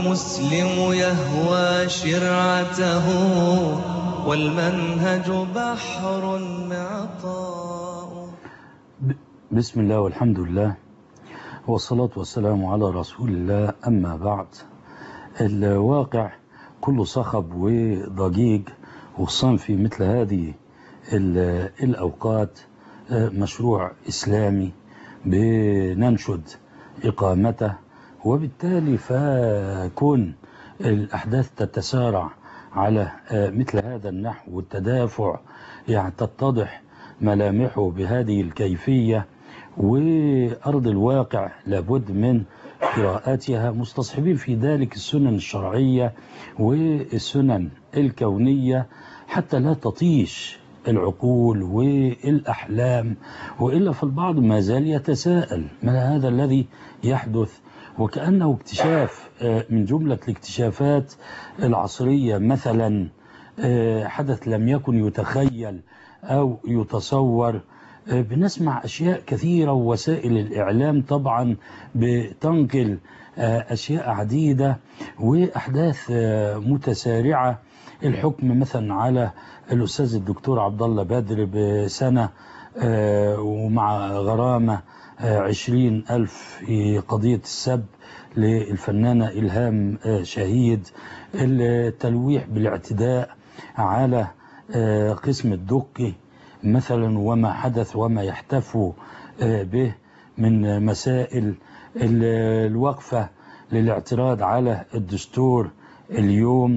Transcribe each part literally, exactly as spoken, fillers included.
والمسلم يهوى شرعته والمنهج بحر معطاء. بسم الله والحمد لله والصلاة والسلام على رسول الله. أما بعد، الواقع كله صخب وضجيج، وخصوصا في مثل هذه الأوقات مشروع إسلامي بننشد إقامته، وبالتالي فكون الأحداث تتسارع على مثل هذا النحو والتدافع يعني تتضح ملامحه بهذه الكيفية، وأرض الواقع لابد من قراءاتها مستصحبين في ذلك السنن الشرعية والسنن الكونية حتى لا تطيش العقول والأحلام، وإلا فالبعض ما زال يتساءل ما هذا الذي يحدث، وكأنه اكتشاف من جملة الاكتشافات العصرية مثلا حدث لم يكن يتخيل أو يتصور. بنسمع أشياء كثيرة، ووسائل الإعلام طبعا بتنقل أشياء عديدة وأحداث متسارعة. الحكم مثلا على الأستاذ الدكتور عبد الله بدر بسنة ومع غرامة عشرين ألف في قضية السب للفنانة إلهام شهيد. التلويح بالاعتداء على قسم الدقي مثلا وما حدث وما يحتف به من مسائل. الوقفة للاعتراض على الدستور اليوم،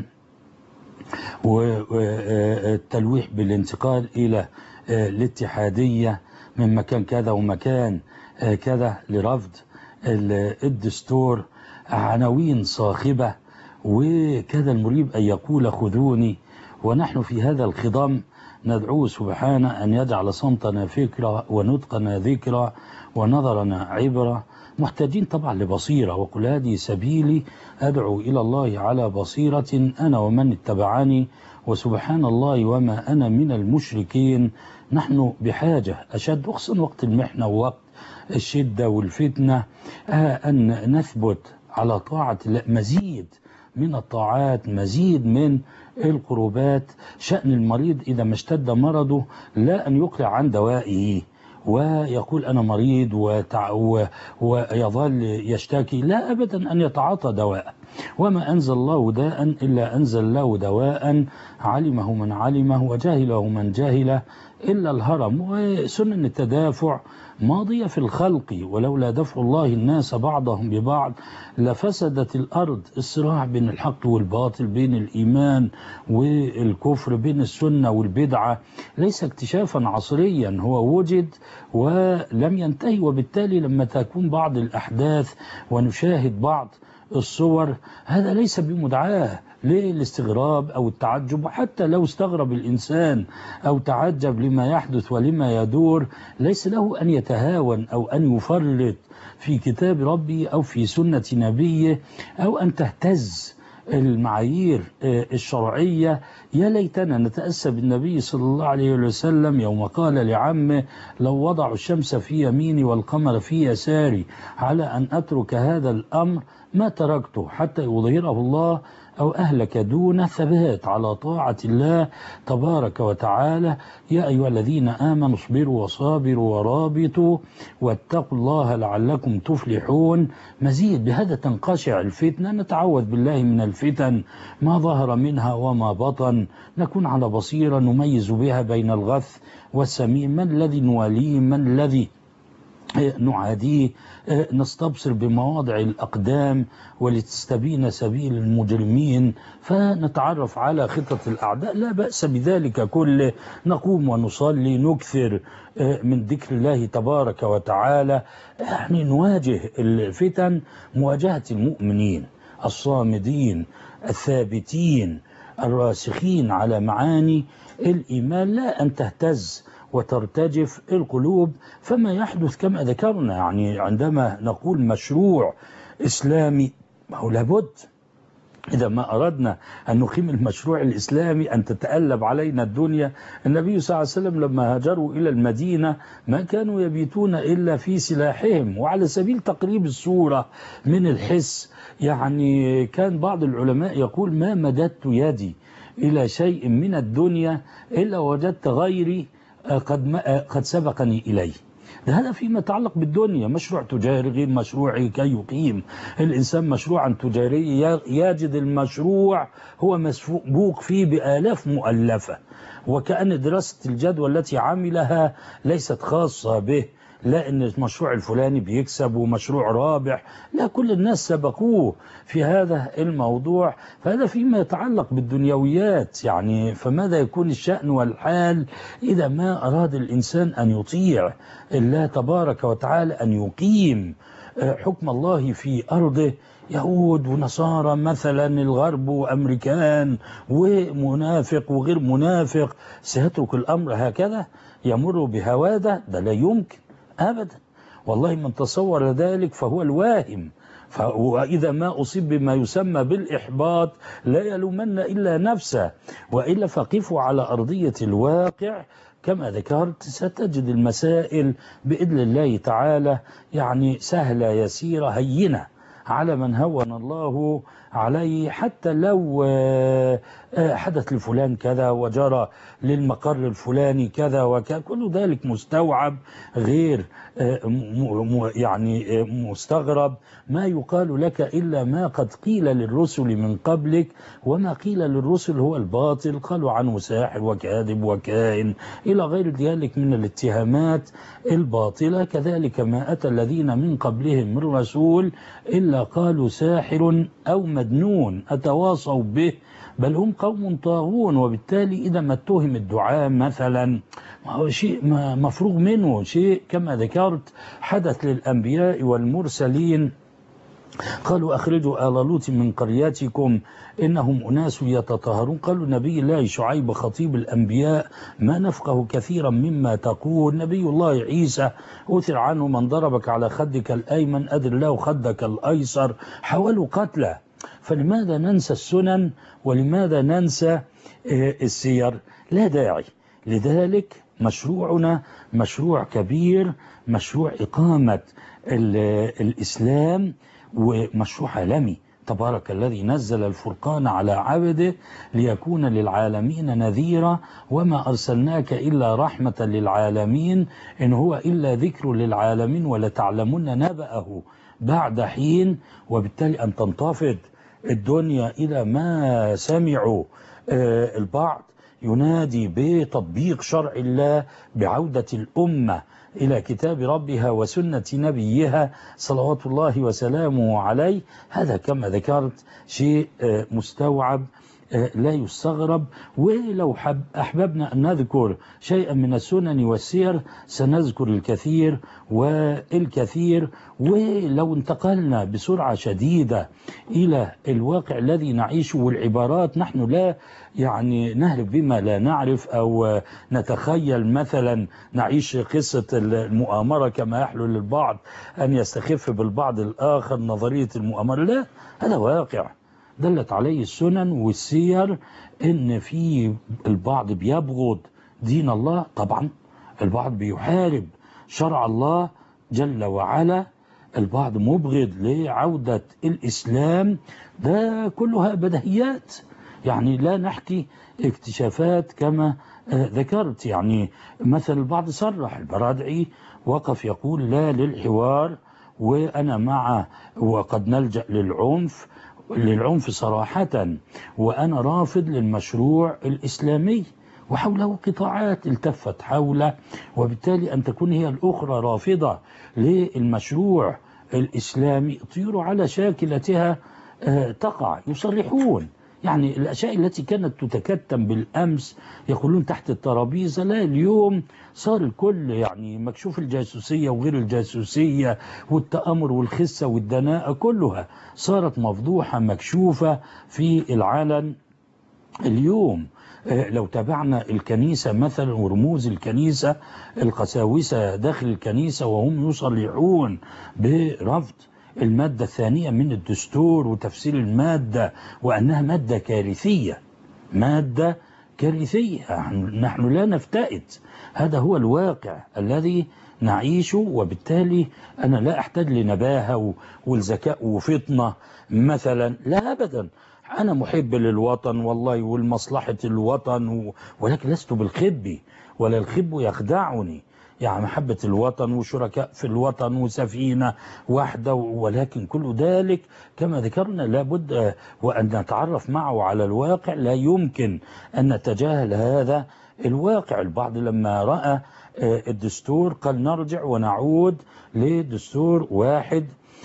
والتلويح بالانتقال إلى الاتحادية من مكان كذا ومكان كذا لرفض الدستور. عناوين صاخبة، وكاد المريب أن يقول خذوني، ونحن في هذا الخضم ندعوه سبحانه أن يجعل صمتنا فكرة ونطقنا ذكرى ونظرنا عبرة، محتاجين طبعا لبصيرة. وقل هذه سبيلي أدعو إلى الله على بصيرة أنا ومن اتبعني وسبحان الله وما أنا من المشركين. نحن بحاجة أشد، خصوصا وقت المحنة ووقت الشدة والفتنة، أن نثبت على طاعة الله، مزيد من الطاعات، مزيد من القربات. شأن المريض إذا ما اشتد مرضه لا أن يقلع عن دوائه ويقول أنا مريض وتع... و... ويظل يشتكي، لا أبدا، أن يتعاطى دواء. وما أنزل الله داء إلا أنزل له دواء علمه من علمه وجاهله من جاهله إلا الهرم. وسنن التدافع ماضية في الخلق، ولولا دفع الله الناس بعضهم ببعض لفسدت الأرض. الصراع بين الحق والباطل، بين الإيمان والكفر، بين السنة والبدعة ليس اكتشافا عصريا، هو وجد ولم ينتهي. وبالتالي لما تكون بعض الأحداث ونشاهد بعض الصور، هذا ليس بمدعاة للاستغراب أو التعجب. وحتى لو استغرب الإنسان أو تعجب لما يحدث ولما يدور، ليس له أن يتهاون أو أن يفرط في كتاب ربي أو في سنة نبيه أو أن تهتز المعايير الشرعية. يا ليتنا نتأسى بالنبي صلى الله عليه وسلم يوم قال لعمه لو وضعوا الشمس في يميني والقمر في يساري على أن أترك هذا الأمر ما تركته حتى يظهره الله أو أهلك دون ثبات على طاعة الله تبارك وتعالى. يا أيها الذين آمنوا اصبروا وصابروا ورابطوا واتقوا الله لعلكم تفلحون. مزيد بهذا تنقشع الفتنة، نتعوذ بالله من الفتن ما ظهر منها وما بطن، نكون على بصيرة نميز بها بين الغث والسمين، من الذي نواليه من الذي نعاديه، نستبصر بمواضع الأقدام ولتستبين سبيل المجرمين، فنتعرف على خطط الأعداء. لا بأس بذلك كله، نقوم ونصلي، نكثر من ذكر الله تبارك وتعالى، يعني نواجه الفتن مواجهة المؤمنين الصامدين الثابتين الراسخين على معاني الإيمان، لا أن تهتز وترتجف القلوب. فما يحدث كما ذكرنا، يعني عندما نقول مشروع إسلامي هو لابد إذا ما أردنا أن نقيم المشروع الإسلامي أن تتألب علينا الدنيا. النبي صلى الله عليه وسلم لما هاجروا إلى المدينة ما كانوا يبيتون إلا في سلاحهم. وعلى سبيل تقريب الصورة من الحس، يعني كان بعض العلماء يقول ما مددت يدي إلى شيء من الدنيا إلا وجدت غيري قد قد سبقني إليه. هذا فيما يتعلق بالدنيا، مشروع تجاري غير مشروعي كي يقيم الإنسان مشروعا تجاريا يجد المشروع هو مسبوق فيه بآلاف مؤلفة، وكأن دراسة الجدوى التي عملها ليست خاصة به، لا ان المشروع الفلاني بيكسب ومشروع رابح، لا، كل الناس سبقوه في هذا الموضوع. فهذا فيما يتعلق بالدنيويات يعني. فماذا يكون الشأن والحال إذا ما أراد الإنسان أن يطيع الله تبارك وتعالى، أن يقيم حكم الله في أرضه؟ يهود ونصارى مثلا، الغرب وأمريكان ومنافق وغير منافق، سيترك الأمر هكذا يمر بهواده؟ ده لا يمكن أبدا. والله من تصور ذلك فهو الواهم. وإذا ما أصيب بما يسمى بالإحباط لا يلومن إلا نفسه، وإلا فقفوا على أرضية الواقع كما ذكرت ستجد المسائل بإذن الله تعالى يعني سهلة يسيرة هينة على من هون الله عليه. حتى لو حدث لفلان كذا وجرى للمقر الفلاني كذا وكذا، كل ذلك مستوعب غير يعني مستغرب. ما يقال لك إلا ما قد قيل للرسل من قبلك، وما قيل للرسل هو الباطل، قالوا عنه ساحر وكاذب وكائن إلى غير ذلك من الاتهامات الباطلة. كذلك ما أتى الذين من قبلهم من رسول إلا قالوا ساحر أو مجنون أتواصوا به بل هم قوم طاغون. وبالتالي إذا ما اتهم الدعاء مثلا هو شيء مفروغ منه، شيء كما ذكرت حدث للأنبياء والمرسلين. قالوا أخرجوا آل لوط من قرياتكم إنهم أناس يتطهرون. قالوا نبي الله شعيب خطيب الأنبياء ما نفقه كثيرا مما تقول. نبي الله عيسى أثر عنه من ضربك على خدك الأيمن أدر له خدك الأيسر. حاولوا قتله. فلماذا ننسى السنن ولماذا ننسى السير؟ لا داعي. لذلك مشروعنا مشروع كبير، مشروع إقامة الإسلام، ومشروع عالمي. تبارك الذي نزل الفرقان على عبده ليكون للعالمين نذيرا وما أرسلناك إلا رحمة للعالمين إن هو إلا ذكر للعالمين ولتعلمن نبأه بعد حين. وبالتالي أن تنتفض الدنيا إلى ما سمعوا البعض ينادي بتطبيق شرع الله، بعودة الأمة إلى كتاب ربها وسنة نبيها صلوات الله وسلامه عليه. هذا كما ذكرت شيء مستوعب لا يستغرب. ولو حب أحببنا أن نذكر شيئا من السنن والسير سنذكر الكثير والكثير. ولو انتقلنا بسرعة شديدة إلى الواقع الذي نعيشه والعبارات، نحن لا يعني نهلك بما لا نعرف أو نتخيل مثلا نعيش قصة المؤامرة كما يحلو للبعض أن يستخف بالبعض الآخر نظرية المؤامرة. لا، هذا واقع دلت عليه السنن والسير. إن في البعض بيبغض دين الله، طبعا البعض بيحارب شرع الله جل وعلا، البعض مبغض لعودة الإسلام. ده كلها بديهيات يعني، لا نحكي اكتشافات كما ذكرت. يعني مثل البعض صرح، البرادعي وقف يقول لا للحوار وأنا مع وقد نلجأ للعنف للعنف صراحة، وأنا رافض للمشروع الإسلامي. وحوله قطاعات التفت حوله، وبالتالي أن تكون هي الأخرى رافضة للمشروع الإسلامي طيور على شاكلتها تقع. يصرحون يعني الأشياء التي كانت تتكتم بالأمس يقولون تحت الترابيزة، لا، اليوم صار الكل يعني مكشوف. الجاسوسية وغير الجاسوسية والتآمر والخسة والدناءة كلها صارت مفضوحة مكشوفة في العالم اليوم. لو تابعنا الكنيسة مثلا ورموز الكنيسة، القساوسة داخل الكنيسة وهم يصرحون برفض المادة الثانية من الدستور وتفسير المادة وأنها مادة كارثية، مادة كارثية. نحن لا نفتئت، هذا هو الواقع الذي نعيشه، وبالتالي أنا لا أحتاج لنباهة والذكاء وفطنة مثلا، لا أبدا. أنا محب للوطن والله ولمصلحة الوطن، ولكن لست بالخب، ولا الخب يخدعني. يعني محبة الوطن وشركاء في الوطن وسفينة واحدة، ولكن كل ذلك كما ذكرنا لابد وأن نتعرف معه على الواقع، لا يمكن أن نتجاهل هذا الواقع. البعض لما رأى الدستور قال نرجع ونعود لدستور واحد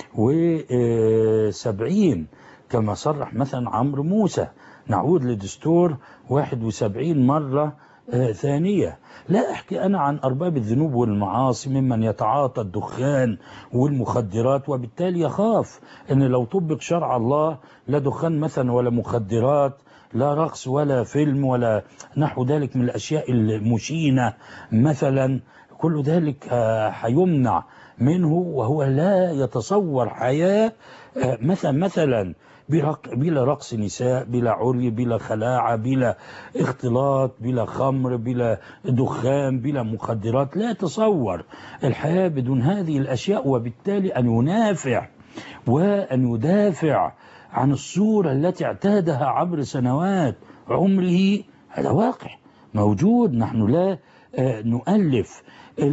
وسبعين كما صرح مثلا عمرو موسى، نعود لدستور واحد وسبعين مرة ثانية. لا أحكي أنا عن أرباب الذنوب والمعاصي ممن يتعاطى الدخان والمخدرات، وبالتالي يخاف أن لو طبق شرع الله لا دخان مثلا ولا مخدرات، لا رقص ولا فيلم ولا نحو ذلك من الأشياء المشينة مثلا، كل ذلك هيمنع منه، وهو لا يتصور حياة مثلا مثلا بلا رقص نساء، بلا عري، بلا خلاعة، بلا اختلاط، بلا خمر، بلا دخان، بلا مخدرات. لا يتصور الحياة بدون هذه الأشياء، وبالتالي أن ينافع وأن يدافع عن الصورة التي اعتادها عبر سنوات عمره، هذا واقع موجود. نحن لا نؤلف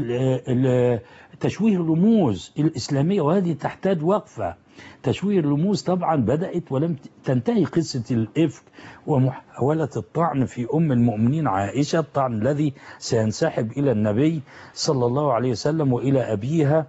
تشويه الرموز الإسلامية، وهذه تحتاج وقفة. تشويه الرموز طبعا بدأت ولم تنتهي قصة الإفك ومحاولة الطعن في أم المؤمنين عائشة، الطعن الذي سينسحب إلى النبي صلى الله عليه وسلم وإلى أبيها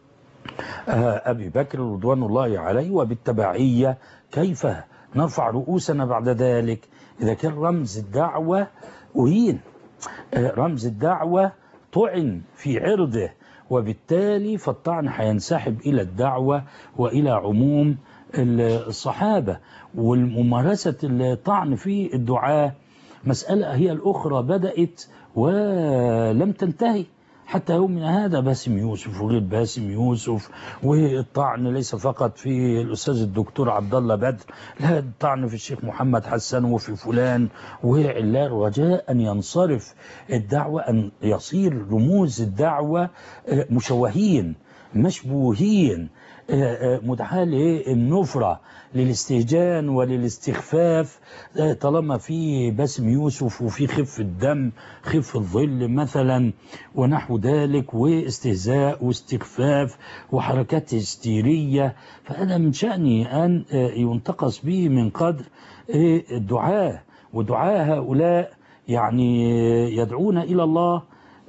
أبي بكر رضوان الله عليه، وبالتبعية كيف نرفع رؤوسنا بعد ذلك إذا كان رمز الدعوة أهين، رمز الدعوة طعن في عرضه، وبالتالي فالطعن هينسحب إلى الدعوة وإلى عموم الصحابة. والممارسة الطعن في الدعاء مسألة هي الأخرى بدأت ولم تنتهي حتى يومنا هذا. باسم يوسف وغير باسم يوسف، والطعن ليس فقط في الأستاذ الدكتور عبد الله بدر، لا، الطعن في الشيخ محمد حسن وفي فلان وعلان، رجاء أن ينصرف الدعوة، أن يصير رموز الدعوة مشوهين مشبوهين، مدعاة للنفرة للاستهجان وللاستخفاف، طالما في باسم يوسف وفي خف الدم خف الظل مثلا ونحو ذلك، واستهزاء واستخفاف وحركات هستيرية، فهذا من شأني أن ينتقص به من قدر الدعاء. ودعاء هؤلاء يعني يدعون إلى الله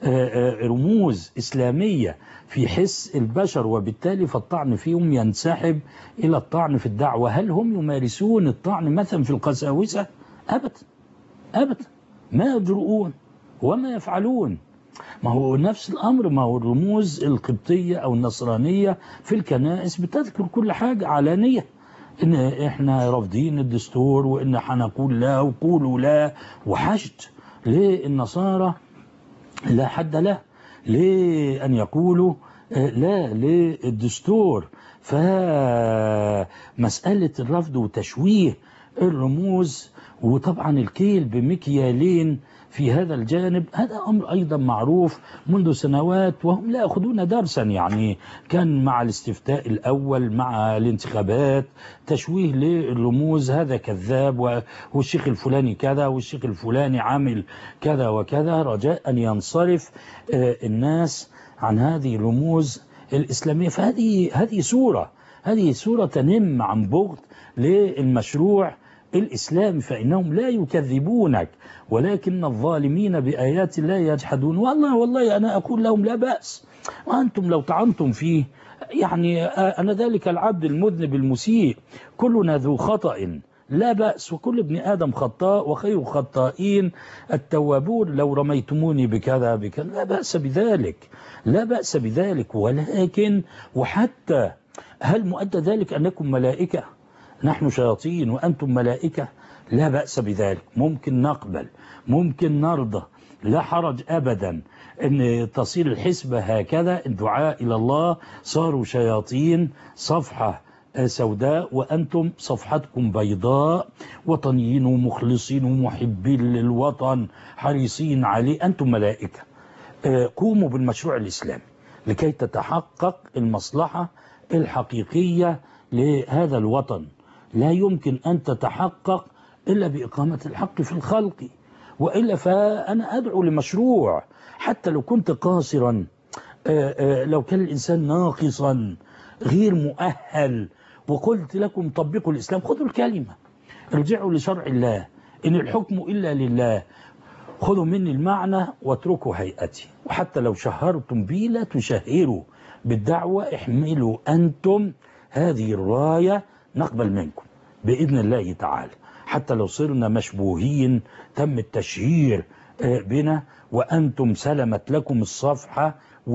رموز إسلامية في حس البشر، وبالتالي فالطعن فيهم ينسحب إلى الطعن في الدعوة. هل هم يمارسون الطعن مثلا في القساوسة؟ أبدا أبدا، ما يجرؤون وما يفعلون. ما هو نفس الأمر، ما هو الرموز القبطية أو النصرانية في الكنائس بتذكر كل حاجة علانية، إن إحنا رافضين الدستور وإن حنقول لا وقولوا لا، وحشد للنصارى لا حد له لأن يقولوا لا للدستور. فمسألة الرفض وتشويه الرموز وطبعا الكيل بمكيالين في هذا الجانب، هذا أمر أيضا معروف منذ سنوات، وهم لا يأخذون درسا. يعني كان مع الاستفتاء الأول، مع الانتخابات، تشويه للرموز، هذا كذاب والشيخ الفلاني كذا والشيخ الفلاني عامل كذا وكذا، رجاء أن ينصرف الناس عن هذه الرموز الإسلامية. فهذه هذه صورة هذه صورة تنم عن بغض للمشروع الإسلامي، فإنهم لا يكذبونك ولكن الظالمين بآيات الله يجحدون. والله والله أنا أقول لهم لا بأس، وأنتم لو طعنتم فيه، يعني أنا ذلك العبد المذنب المسيء، كلنا ذو خطأ لا بأس، وكل ابن آدم خطاء وخير خطائين التوابون، لو رميتموني بكذا بكذا لا بأس بذلك لا بأس بذلك. ولكن وحتى هل مؤدى ذلك أنكم ملائكة؟ نحن شياطين وأنتم ملائكة؟ لا بأس بذلك، ممكن نقبل، ممكن نرضى، لا حرج أبدا أن تصير الحسبة هكذا، الدعاء إلى الله صاروا شياطين، صفحة سوداء وأنتم صفحتكم بيضاء، وطنيين ومخلصين ومحبين للوطن حريصين عليه، أنتم ملائكة. قوموا بالمشروع الإسلامي لكي تتحقق المصلحة الحقيقية لهذا الوطن. لا يمكن أن تتحقق إلا بإقامة الحق في الخلق، وإلا فأنا أدعو لمشروع حتى لو كنت قاصرا، لو كان الإنسان ناقصا غير مؤهل، وقلت لكم طبقوا الإسلام، خذوا الكلمة، ارجعوا لشرع الله، إن الحكم إلا لله، خذوا مني المعنى واتركوا هيئتي. وحتى لو شهرتم بي لا تشهروا بالدعوة، احملوا أنتم هذه الراية نقبل منكم بإذن الله تعالى. حتى لو صرنا مشبوهين تم التشهير بنا وأنتم سلمت لكم الصفحة،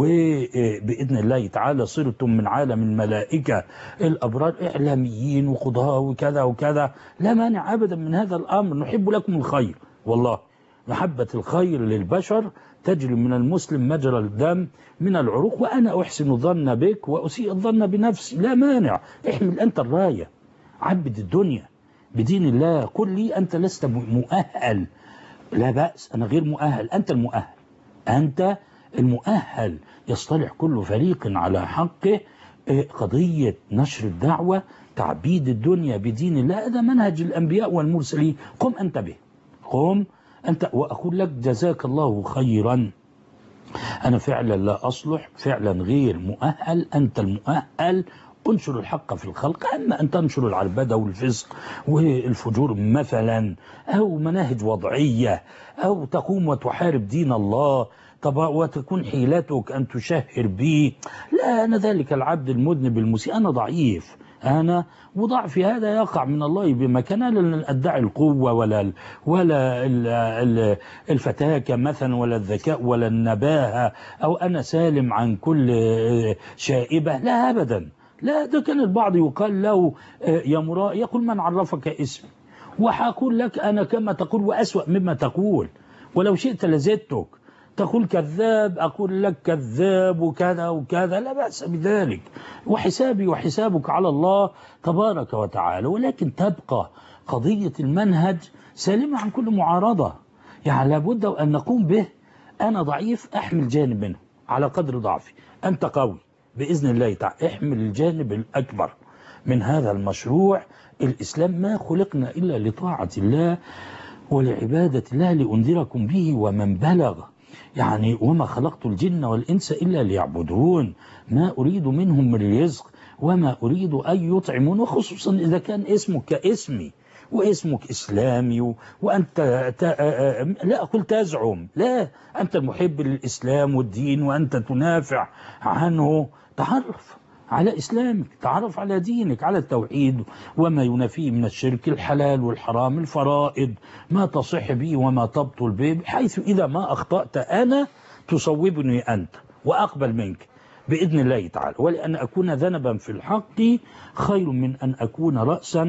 وبإذن الله تعالى صرتم من عالم الملائكة الأبرار إعلاميين وقضاء وكذا وكذا، لا مانع أبدا من هذا الأمر. نحب لكم الخير، والله محبة الخير للبشر تجري من المسلم مجرى الدم من العروق، وأنا أحسن الظن بك وأسيء الظن بنفسي، لا مانع. احمل أنت الراية، عبد الدنيا بدين الله، قل لي أنت لست مؤهل، لا بأس، أنا غير مؤهل، أنت المؤهل، أنت المؤهل. يصطلح كل فريق على حقه. قضية نشر الدعوة، تعبيد الدنيا بدين الله، هذا منهج الأنبياء والمرسلين. قم أنت به، قم أنت. وأقول لك جزاك الله خيرا، أنا فعلا لا أصلح، فعلا غير مؤهل، أنت المؤهل. انشر الحق في الخلق، أما أن تنشر العربدة والفسق والفجور مثلا، أو مناهج وضعية، أو تقوم وتحارب دين الله وتكون حيلتك أن تشهر به، لا، أنا ذلك العبد المذنب المسيء، أنا ضعيف، أنا وضعفي هذا يقع من الله بمكان، لن أدعي القوة ولا ولا الفتاكة مثلا، ولا الذكاء ولا النباهة، أو أنا سالم عن كل شائبة، لا أبدا، لا. ده كان البعض يقال له يا مراء، يقول من عرفك اسمي، وحأقول لك أنا كما تقول وأسوأ مما تقول، ولو شئت لزدتك، تقول كذاب أقول لك كذاب وكذا وكذا، لا بأس بذلك، وحسابي وحسابك على الله تبارك وتعالى. ولكن تبقى قضية المنهج سالمة عن كل معارضة، يعني لابد أن نقوم به. أنا ضعيف، أحمل جانب منه على قدر ضعفي، أنت قوي بإذن الله تعالى، احمل الجانب الأكبر من هذا المشروع. الإسلام ما خلقنا إلا لطاعة الله ولعبادة الله، لأنذركم به ومن بلغ، يعني وما خلقت الجن والإنس إلا ليعبدون، ما أريد منهم من رزق وما أريد أن يطعمون، وخصوصا إذا كان اسمك كاسمي واسمك إسلامي، وأنت لا أقول تزعم، لا، أنت المحب للإسلام والدين وأنت تنافع عنه، تعرف على إسلامك، تعرف على دينك، على التوحيد وما ينافيه من الشرك، الحلال والحرام، الفرائض، ما تصح به وما تبطل به، بحيث إذا ما أخطأت أنا تصوبني أنت وأقبل منك بإذن الله تعالى. ولأن أكون ذنبا في الحق خير من أن أكون رأسا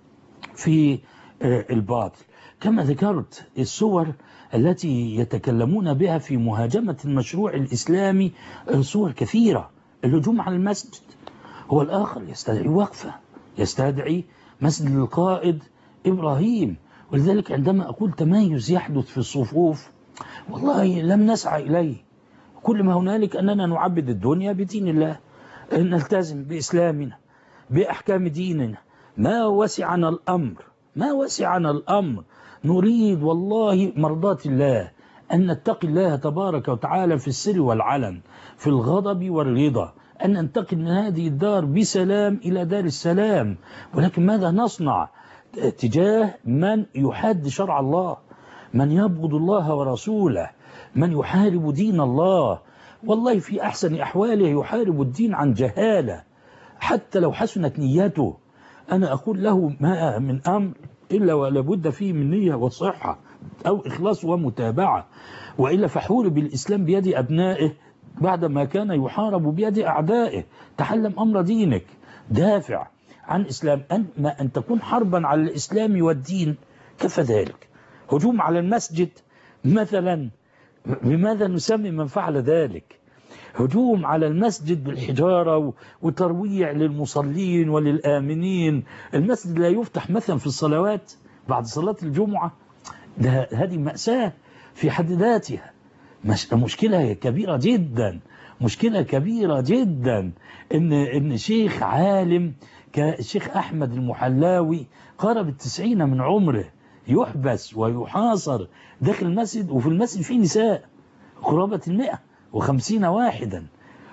في الباطل. كما ذكرت الصور التي يتكلمون بها في مهاجمة المشروع الإسلامي صور كثيرة. الهجوم على المسجد هو الآخر، يستدعي وقفة، يستدعي مسجد القائد إبراهيم. ولذلك عندما أقول تميز يحدث في الصفوف، والله لم نسعى إليه، كل ما هنالك أننا نعبد الدنيا بدين الله، نلتزم بإسلامنا بأحكام ديننا، ما وسعنا الأمر، ما وسعنا الأمر، نريد والله مرضاة الله، أن نتقي الله تبارك وتعالى في السر والعلن، في الغضب والرضا، أن ننتقل من هذه الدار بسلام إلى دار السلام. ولكن ماذا نصنع تجاه من يحاد شرع الله، من يبغض الله ورسوله، من يحارب دين الله؟ والله في أحسن أحواله يحارب الدين عن جهالة، حتى لو حسنت نيته. أنا أقول له ما من أمر إلا ولابد فيه من نية وصحة أو إخلاص ومتابعة، وإلا فحورب الإسلام بيد أبنائه بعدما كان يحارب بيد أعدائه. تعلم أمر دينك، دافع عن إسلام، أما أن تكون حربا على الإسلام والدين كفى ذلك. هجوم على المسجد مثلا لماذا نسمي من فعل ذلك؟ هجوم على المسجد بالحجارة وترويع للمصلين وللآمنين. المسجد لا يفتح مثلا في الصلوات بعد صلاة الجمعة، ده هذه مأساة في حد ذاتها، مشكلة كبيرة جدا، مشكلة كبيرة جدا إن إن شيخ عالم كالشيخ أحمد المحلاوي قارب التسعين من عمره يحبس ويحاصر داخل المسجد، وفي المسجد فيه نساء قرابة المئة وخمسين واحدا،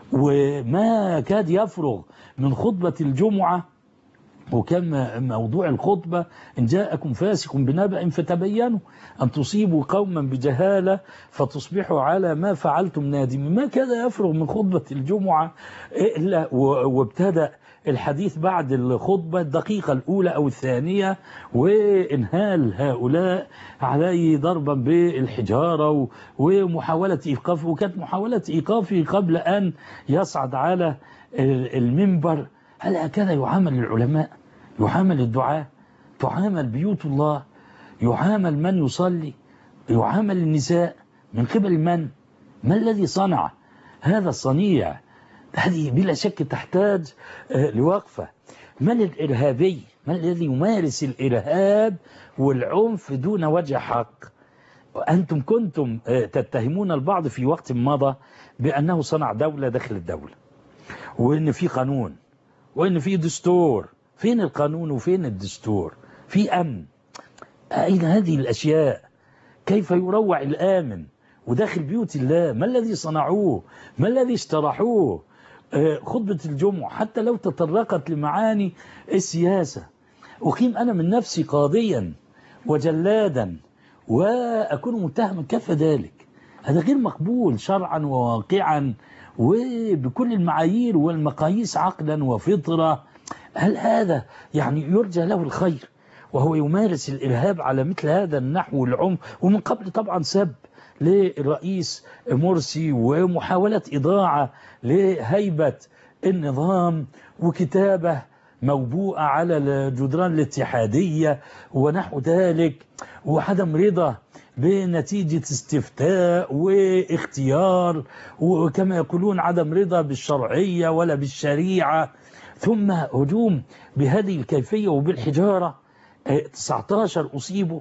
وما كاد يفرغ من خطبة الجمعة. وكان موضوع الخطبة: إن جاءكم فاسق بنبأ فتبينوا أن تصيبوا قوما بجهالة فتصبحوا على ما فعلتم نادمين. ما كاد يفرغ من خطبة الجمعة إلا وابتدأ الحديث بعد الخطبة الدقيقة الأولى أو الثانية وإنهال هؤلاء عليه ضربا بالحجارة ومحاولة إيقافه. وكانت محاولة إيقافه قبل أن يصعد على المنبر. هل هكذا يعامل العلماء؟ يعامل الدعاء؟ تعامل بيوت الله؟ يعامل من يصلي؟ يعامل النساء؟ من قبل من؟ ما الذي صنع هذا الصنيع؟ هذه بلا شك تحتاج لوقفة. من الإرهابي؟ من الذي يمارس الإرهاب والعنف دون وجه حق؟ أنتم كنتم تتهمون البعض في وقت مضى بأنه صنع دولة داخل الدولة، وإن في قانون، وإن في دستور. فين القانون وفين الدستور؟ في أمن. أين هذه الأشياء؟ كيف يروع الآمن وداخل بيوت الله؟ ما الذي صنعوه؟ ما الذي اشترحوه؟ خطبة الجمعة حتى لو تطرقت لمعاني السياسة، أقيم أنا من نفسي قاضيا وجلادا وأكون متهما، كيف ذلك؟ هذا غير مقبول شرعا وواقعا وبكل المعايير والمقاييس عقلا وفطرة. هل هذا يعني يرجى له الخير وهو يمارس الإرهاب على مثل هذا النحو والعنف؟ ومن قبل طبعا سب للرئيس مرسي ومحاولة إضاعة لهيبة النظام وكتابة موبوءة على الجدران الاتحادية ونحو ذلك، وعدم رضا بنتيجة استفتاء واختيار، وكما يقولون عدم رضا بالشرعية ولا بالشريعة، ثم هجوم بهذه الكيفية وبالحجارة. تسعة عشر أصيبوا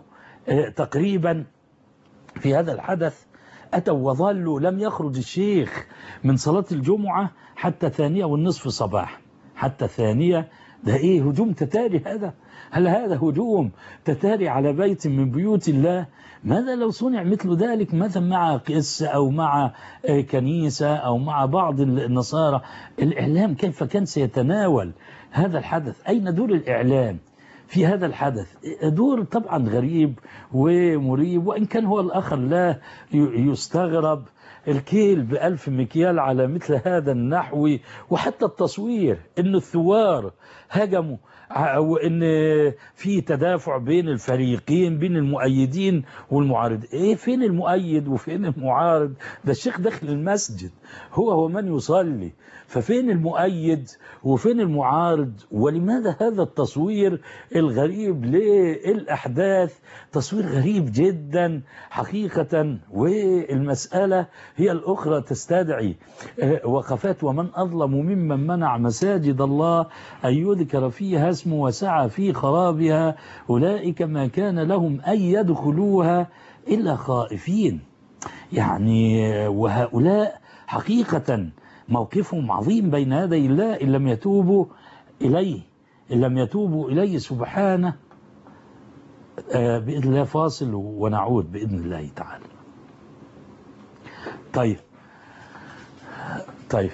تقريبا في هذا الحدث، أتوا وظلوا. لم يخرج الشيخ من صلاة الجمعة حتى ثانية والنصف صباح، حتى ثانية. ده إيه؟ هجوم تتالي هذا؟ هل هذا هجوم تتالي على بيت من بيوت الله؟ ماذا لو صنع مثل ذلك مثلا مع قس أو مع كنيسة أو مع بعض النصارى؟ الإعلام كيف كان سيتناول هذا الحدث؟ أين دور الإعلام في هذا الحدث؟ دور طبعا غريب ومريب، وإن كان هو الآخر لا يستغرب. الكيل بألف مكيال على مثل هذا النحو، وحتى التصوير إن الثوار هجموا وإن في تدافع بين الفريقين، بين المؤيدين والمعارض. إيه فين المؤيد وفين المعارض؟ ده الشيخ داخل المسجد هو هو من يصلي، ففين المؤيد وفين المعارض؟ ولماذا هذا التصوير الغريب للأحداث؟ تصوير غريب جدا حقيقة. والمسألة هي الأخرى تستدعي وقفات. ومن أظلم ممن منع مساجد الله أن يذكر فيها اسمه وسعى في خرابها أولئك ما كان لهم أن يدخلوها إلا خائفين. يعني وهؤلاء حقيقة موقفهم عظيم بين يدي الله إن لم يتوبوا إليه، إن لم يتوبوا إليه سبحانه. بإذن الله فاصل ونعود بإذن الله تعالى. طيب طيب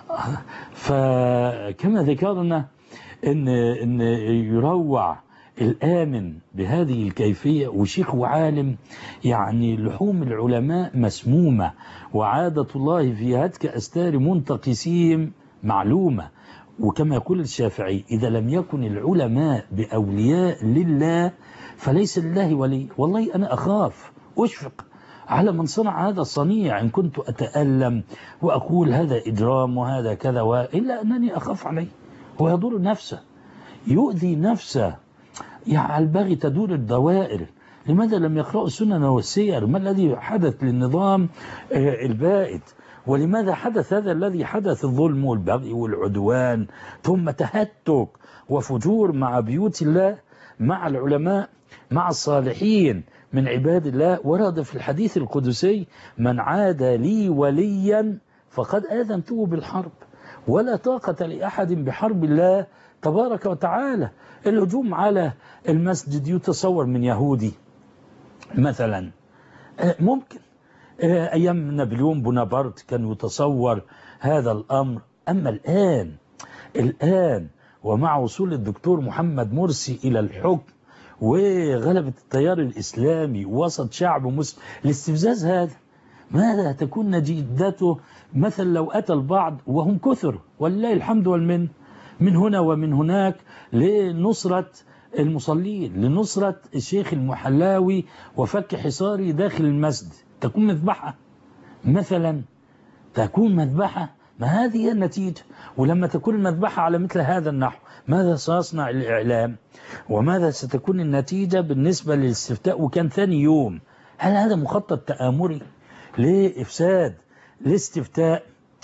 فكما ذكرنا إن إن يروع الآمن بهذه الكيفية. وشيخ وعالم، يعني لحوم العلماء مسمومة، وعادة الله في هتك أستار منتقسيهم معلومة. وكما يقول الشافعي: إذا لم يكن العلماء بأولياء لله فليس لله ولي. والله أنا أخاف أشفق على من صنع هذا الصنيع، إن كنت أتألم وأقول هذا إجرام وهذا كذا، إلا أنني أخاف عليه. هو يضر نفسه، يؤذي نفسه. يعني البغي تدور الدوائر لماذا لم يقرأوا السنن والسير؟ ما الذي حدث للنظام البائد؟ ولماذا حدث هذا الذي حدث؟ الظلم والبغي والعدوان، ثم تهتك وفجور مع بيوت الله، مع العلماء، مع الصالحين من عباد الله. ورد في الحديث القدسي: من عاد لي وليا فقد آذنته بالحرب، ولا طاقة لأحد بحرب الله تبارك وتعالى. الهجوم على المسجد يتصور من يهودي مثلا، ممكن أيام نابليون بونابرت كان يتصور هذا الأمر. أما الآن الآن ومع وصول الدكتور محمد مرسي إلى الحكم وغلبة التيار الإسلامي وسط شعب مسلم، الاستفزاز هذا ماذا تكون نتيجته؟ مثل لو أتى البعض وهم كثر ولله الحمد والمن من هنا ومن هناك لنصرة المصلين، لنصرة الشيخ المحلاوي وفك حصاري داخل المسجد، تكون مذبحة مثلا، تكون مذبحة. ما هذه هي النتيجة؟ ولما تكون المذبحة على مثل هذا النحو، ماذا سيصنع الإعلام؟ وماذا ستكون النتيجة بالنسبة للاستفتاء؟ وكان ثاني يوم. هل هذا مخطط تآمري لإفساد الاستفتاء؟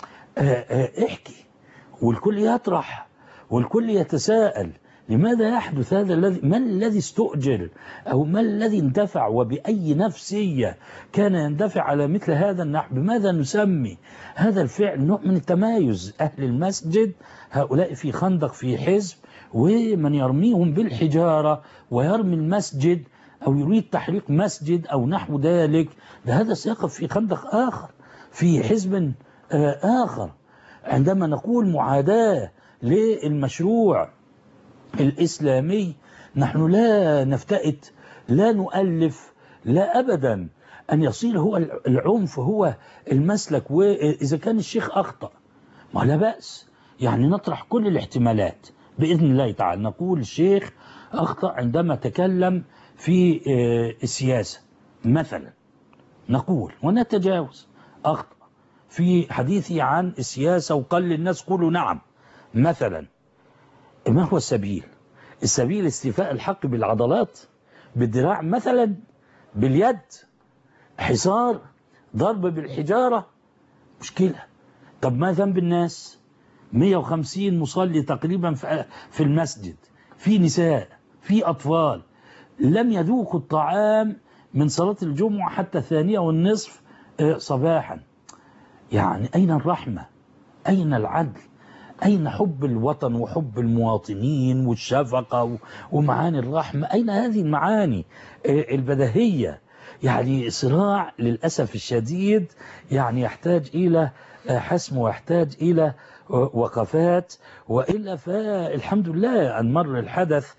احكي والكل يطرح والكل يتساءل لماذا يحدث هذا الذي؟ ما الذي استؤجر أو ما الذي اندفع وبأي نفسية كان يندفع على مثل هذا النحو؟ بماذا نسمي هذا الفعل؟ نوع من التمايز. أهل المسجد هؤلاء في خندق في حزب، ومن يرميهم بالحجارة ويرمي المسجد أو يريد تحريق مسجد أو نحو ذلك، هذا سيقف في خندق آخر في حزب آخر. عندما نقول معاداة للمشروع الإسلامي، نحن لا نفتئت، لا نؤلف، لا أبدا أن يصير هو العنف هو المسلك. وإذا كان الشيخ أخطأ ما لا بأس، يعني نطرح كل الاحتمالات بإذن الله تعالى. نقول الشيخ أخطأ عندما تكلم في السياسة مثلا، نقول ونتجاوز. أخطأ في حديثي عن السياسة وقال للناس قولوا نعم مثلا. ما هو السبيل؟ السبيل استيفاء الحق بالعضلات، بالذراع مثلا، باليد، حصار، ضرب بالحجارة، مشكلة. طب ما ذنب الناس؟ مئة وخمسين مصلي تقريبا في المسجد، في نساء، في أطفال لم يذوقوا الطعام من صلاة الجمعة حتى الثانية والنصف صباحا. يعني أين الرحمة؟ أين العدل؟ أين حب الوطن وحب المواطنين والشفقة ومعاني الرحمة؟ أين هذه المعاني البديهية؟ يعني صراع للأسف الشديد يعني يحتاج إلى حسم ويحتاج إلى وقفات، وإلا فالحمد لله أن مر الحدث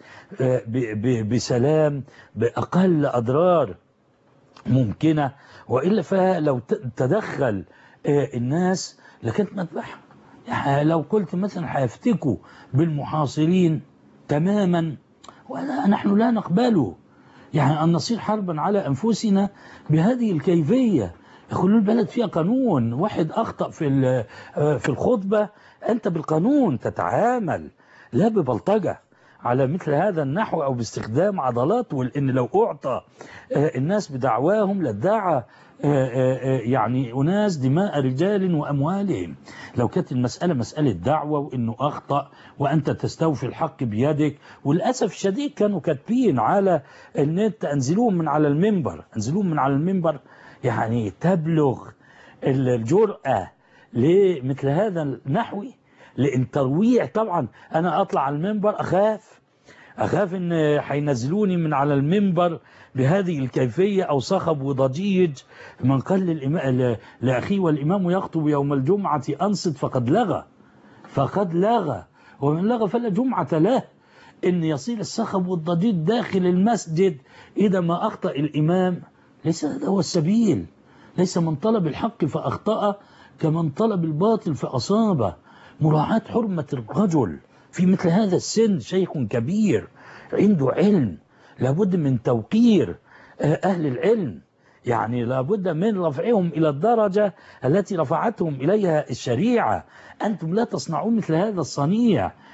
بسلام بأقل أضرار ممكنة، وإلا فلو تدخل الناس لكانت مذبحة. يعني لو قلت مثلا هيفتكوا بالمحاصرين تماما، ونحن لا نقبله، يعني أن نصير حربا على أنفسنا بهذه الكيفية. يقولون البلد فيها قانون، واحد أخطأ في في الخطبة أنت بالقانون تتعامل، لا ببلطجة على مثل هذا النحو أو باستخدام عضلات. ولأن لو أعطى الناس بدعواهم لادعى يعني أناس دماء رجال وأموالهم. لو كانت المسألة مسألة دعوة وأنه أخطأ وأنت تستوفي الحق بيدك، وللأسف الشديد كانوا كاتبين على النت أنزلوهم من على المنبر، أنزلوهم من على المنبر. يعني تبلغ الجرأة لمثل هذا النحو، لأن ترويع. طبعا أنا أطلع على المنبر أخاف أخاف أن هينزلوني من على المنبر بهذه الكيفية، أو صخب وضجيج. من قال للإمام لأخي والإمام يخطب يوم الجمعة أنصت فقد لغى فقد لغى ومن لغى فلا جمعة له. إن يصير الصخب والضجيج داخل المسجد إذا ما أخطأ الإمام، ليس هذا هو السبيل. ليس من طلب الحق فأخطأ كمن طلب الباطل فأصابه. مراعاة حرمة الرجل في مثل هذا السن، شيخ كبير عنده علم، لابد من توقير أهل العلم، يعني لابد من رفعهم إلى الدرجة التي رفعتهم إليها الشريعة. أنتم لا تصنعون مثل هذا الصنيع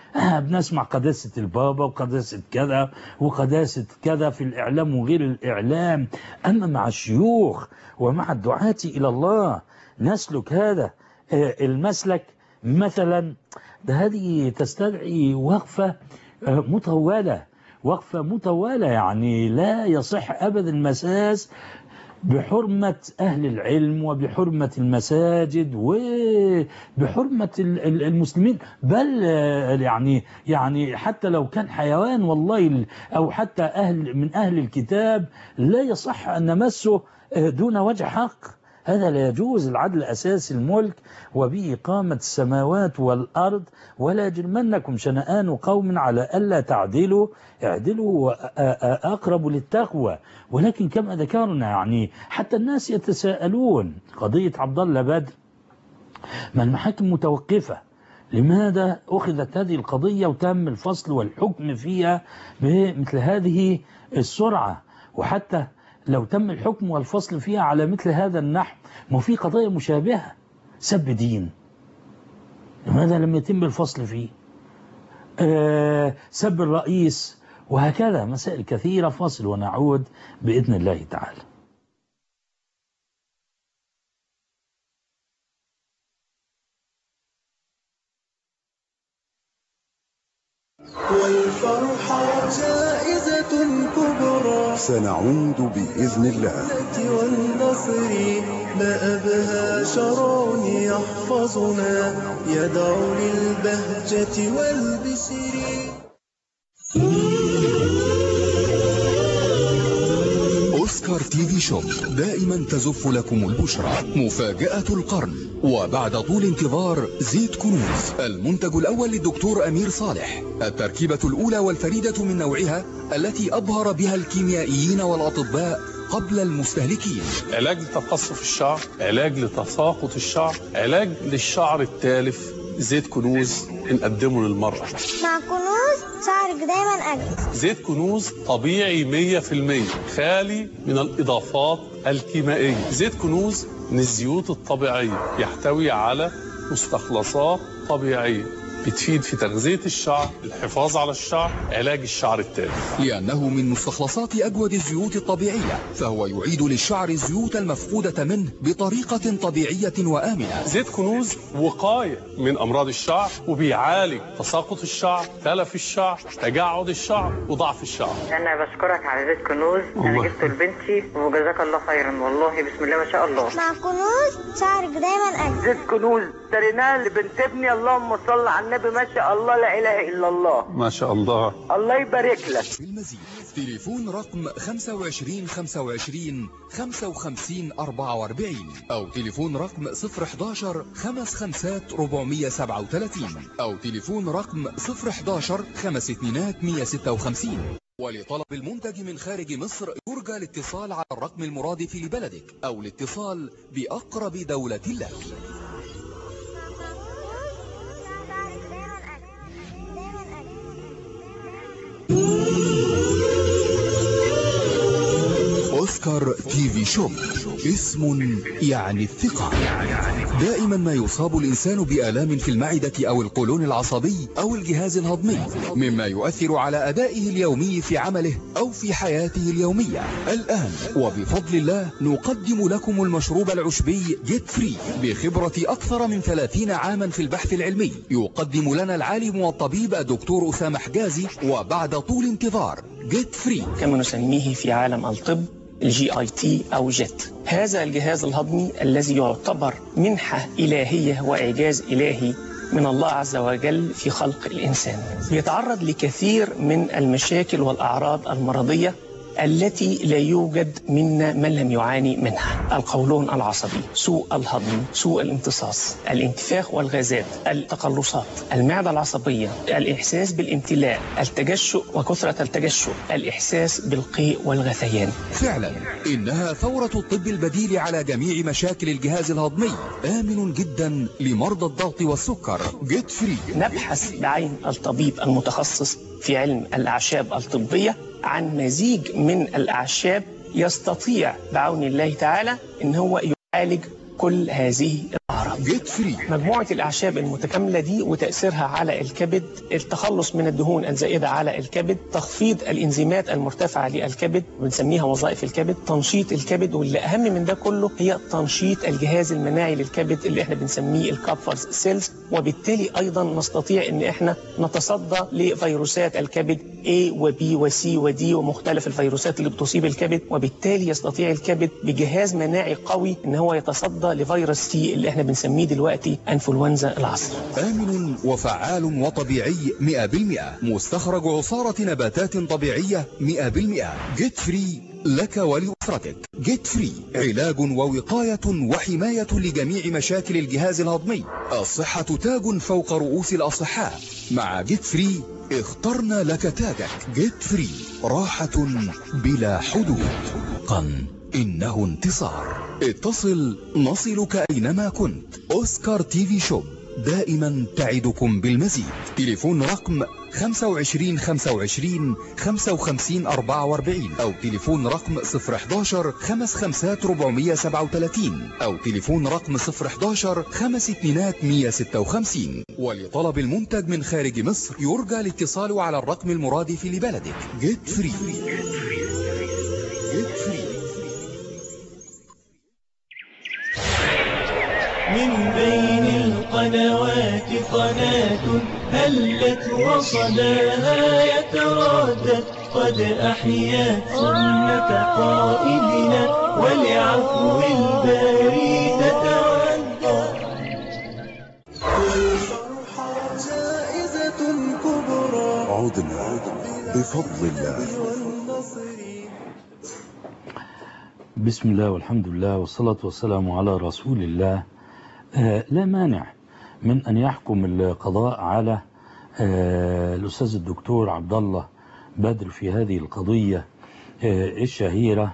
آه بنسمع قداسة البابا وقداسة كذا وقداسة كذا في الإعلام وغير الإعلام. أما مع الشيوخ ومع الدعاة إلى الله نسلك هذا المسلك مثلا، ده هذه تستدعي وقفة مطولة، وقفة مطولة. يعني لا يصح أبدا المساس بحرمة أهل العلم وبحرمة المساجد وبحرمة المسلمين، بل يعني يعني حتى لو كان حيوان والله أو حتى أهل من أهل الكتاب لا يصح أن نمسه دون وجه حق. هذا لا يجوز. العدل أساس الملك وبه قامت السماوات والأرض، ولا يجرمنكم شنآن قوم على ألا تعدلوا اعدلوا أقرب للتقوى. ولكن كما ذكرنا يعني حتى الناس يتساءلون قضية عبد الله بدر، ما المحاكم متوقفة، لماذا أخذت هذه القضية وتم الفصل والحكم فيها بمثل هذه السرعة؟ وحتى لو تم الحكم والفصل فيها على مثل هذا النحو، ما في قضايا مشابهة، سب دين، لماذا لم يتم الفصل فيه؟ آه سب الرئيس، وهكذا مسائل كثيرة. فصل ونعود بإذن الله تعالى. والفرحة جائزة كبرى سنعود بإذن الله. والنصر ما أبهى شرون يحفظنا يدعو للبهجة والبشر. أوسكار تي في شوب دائما تزف لكم البشرى. مفاجأة القرن، وبعد طول انتظار زيت كنوز، المنتج الأول للدكتور أمير صالح، التركيبة الأولى والفريدة من نوعها التي أبهر بها الكيميائيين والأطباء قبل المستهلكين. علاج لتقصف الشعر، علاج لتساقط الشعر، علاج للشعر التالف. زيت كنوز نقدمه للمرأة. مع كنوز شعرك دايما أجمل. زيت كنوز طبيعي مية في المية، خالي من الإضافات الكيميائية. زيت كنوز من الزيوت الطبيعية، يحتوي على مستخلصات طبيعية بتفيد في تغذية الشعر، الحفاظ على الشعر، علاج الشعر التالف. لأنه من مستخلصات أجود الزيوت الطبيعية، فهو يعيد للشعر الزيوت المفقودة منه بطريقة طبيعية وآمنة. زيت كنوز وقاية من أمراض الشعر، وبيعالج تساقط الشعر، تلف الشعر، تجعد الشعر، وضعف الشعر. أنا بشكرك على زيت كنوز، أنا جبته لبنتي وجزاك الله خيرا، والله بسم الله ما شاء الله. مع كنوز شعرك دايما أجمل. زيت كنوز اشتريناه لبنت ابني، اللهم صل على النبي، ما شاء الله لا اله الا الله، ما شاء الله، الله يبارك لك. في المزيد تليفون رقم خمسة وعشرين خمسة وعشرين خمسة وخمسين أربعة وأربعين أو تليفون رقم صفر حداشر خمس خمسات أربعمية سبعة وثلاثين أو تليفون رقم صفر حداشر خمس اتنينات مية ستة وخمسين. ولطلب المنتج من خارج مصر يرجى الاتصال على الرقم المرادف لبلدك أو الاتصال بأقرب دولة لك. أوسكار تي في شوب، اسم يعني الثقة. دائما ما يصاب الإنسان بآلام في المعدة أو القولون العصبي أو الجهاز الهضمي، مما يؤثر على أدائه اليومي في عمله أو في حياته اليومية. الآن وبفضل الله نقدم لكم المشروب العشبي جيت فري بخبرة أكثر من ثلاثين عاما في البحث العلمي. يقدم لنا العالم والطبيب الدكتور أسامة حجازي، وبعد طول انتظار جيت فري كما نسميه في عالم الطب الجي اي تي أو جيت. هذا الجهاز الهضمي الذي يعتبر منحة إلهية وإعجاز إلهي من الله عز وجل في خلق الإنسان، يتعرض لكثير من المشاكل والأعراض المرضية التي لا يوجد منا من لم يعاني منها: القولون العصبي، سوء الهضم، سوء الامتصاص، الانتفاخ والغازات، التقلصات، المعدة العصبية، الإحساس بالامتلاء، التجشؤ وكثرة التجشؤ، الإحساس بالقيء والغثيان. فعلا إنها ثورة الطب البديل على جميع مشاكل الجهاز الهضمي، آمن جدا لمرضى الضغط والسكر. جيت فري. نبحث بعين الطبيب المتخصص في علم الأعشاب الطبية عن مزيج من الأعشاب يستطيع بعون الله تعالى إن هو يعالج كل هذه الأعراض. جيت فري مجموعة الأعشاب المتكاملة دي وتأثيرها على الكبد، التخلص من الدهون الزائدة على الكبد، تخفيض الإنزيمات المرتفعة للكبد بنسميها وظائف الكبد، تنشيط الكبد، واللي أهم من ده كله هي تنشيط الجهاز المناعي للكبد اللي احنا بنسميه الكابفرز سيلز، وبالتالي أيضا نستطيع أن احنا نتصدى لفيروسات الكبد A و B و C و D ومختلف الفيروسات اللي بتصيب الكبد، وبالتالي يستطيع الكبد بجهاز مناعي قوي ان هو يتصدى لفيروس سي اللي احنا بنسميه دلوقتي انفلونزا العصر. آمن وفعال وطبيعي مئة بالمئة، مستخرج عصارة نباتات طبيعية مئة بالمئة. جيت فري لك ولأسرتك. جيت فري علاج ووقاية وحماية لجميع مشاكل الجهاز الهضمي. الصحة تاج فوق رؤوس الأصحاء. مع جيت فري اخترنا لك تاجك. جيت فري راحة بلا حدود. قن إنه انتصار. اتصل نصلك أينما كنت. أوسكار تي في شوب دائما تعدكم بالمزيد. تليفون رقم خمسة وعشرين خمسة وعشرين خمسة وخمسين أربعة وأربعين أو تليفون رقم صفر حداشر خمس خمسات ربعمية سبعة وثلاثين أو تليفون رقم صفر حداشر خمس اتنينات مية ستة وخمسين. ولطلب المنتج من خارج مصر يرجى الاتصال على الرقم المرادف لبلدك. جيت فري. جيت فري. من بين القنوات قناة هلت وصداها يتردد، قد أحيت سنة قائدنا ولعفو الباري تتودد. جائزة كبرى عدنا بفضل الله. بسم الله والحمد لله والصلاة والسلام على رسول الله. آه لا مانع من أن يحكم القضاء على آه الأستاذ الدكتور عبد الله بدر في هذه القضية آه الشهيرة،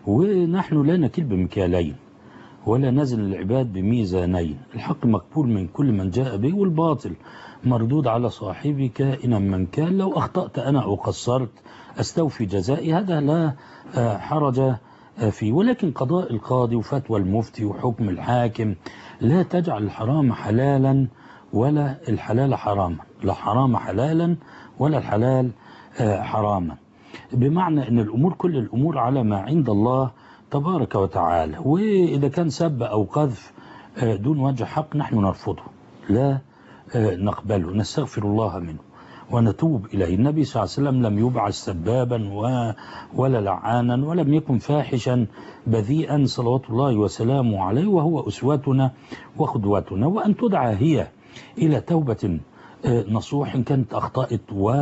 ونحن لا نكل بمكيالين ولا نزل العباد بميزانين. الحق مقبول من كل من جاء به، والباطل مردود على صاحبه كائنا من كان. لو أخطأت أنا أو قصرت أستوفي جزائي، هذا لا آه حرج فيه. ولكن قضاء القاضي وفتوى المفتي وحكم الحاكم لا تجعل الحرام حلالا ولا الحلال حراما، لا حرام حلالا ولا الحلال حراما، بمعنى أن الأمور كل الأمور على ما عند الله تبارك وتعالى. وإذا كان سب أو قذف دون وجه حق نحن نرفضه، لا نقبله، نستغفر الله منه ونتوب إليه. النبي صلى الله عليه وسلم لم يبعث سبابا ولا لعانا، ولم يكن فاحشا بذيئا صلوات الله وسلامه عليه، وهو أسوتنا وقدوتنا. وأن تدعى هي إلى توبة نصوح إن كانت أخطأت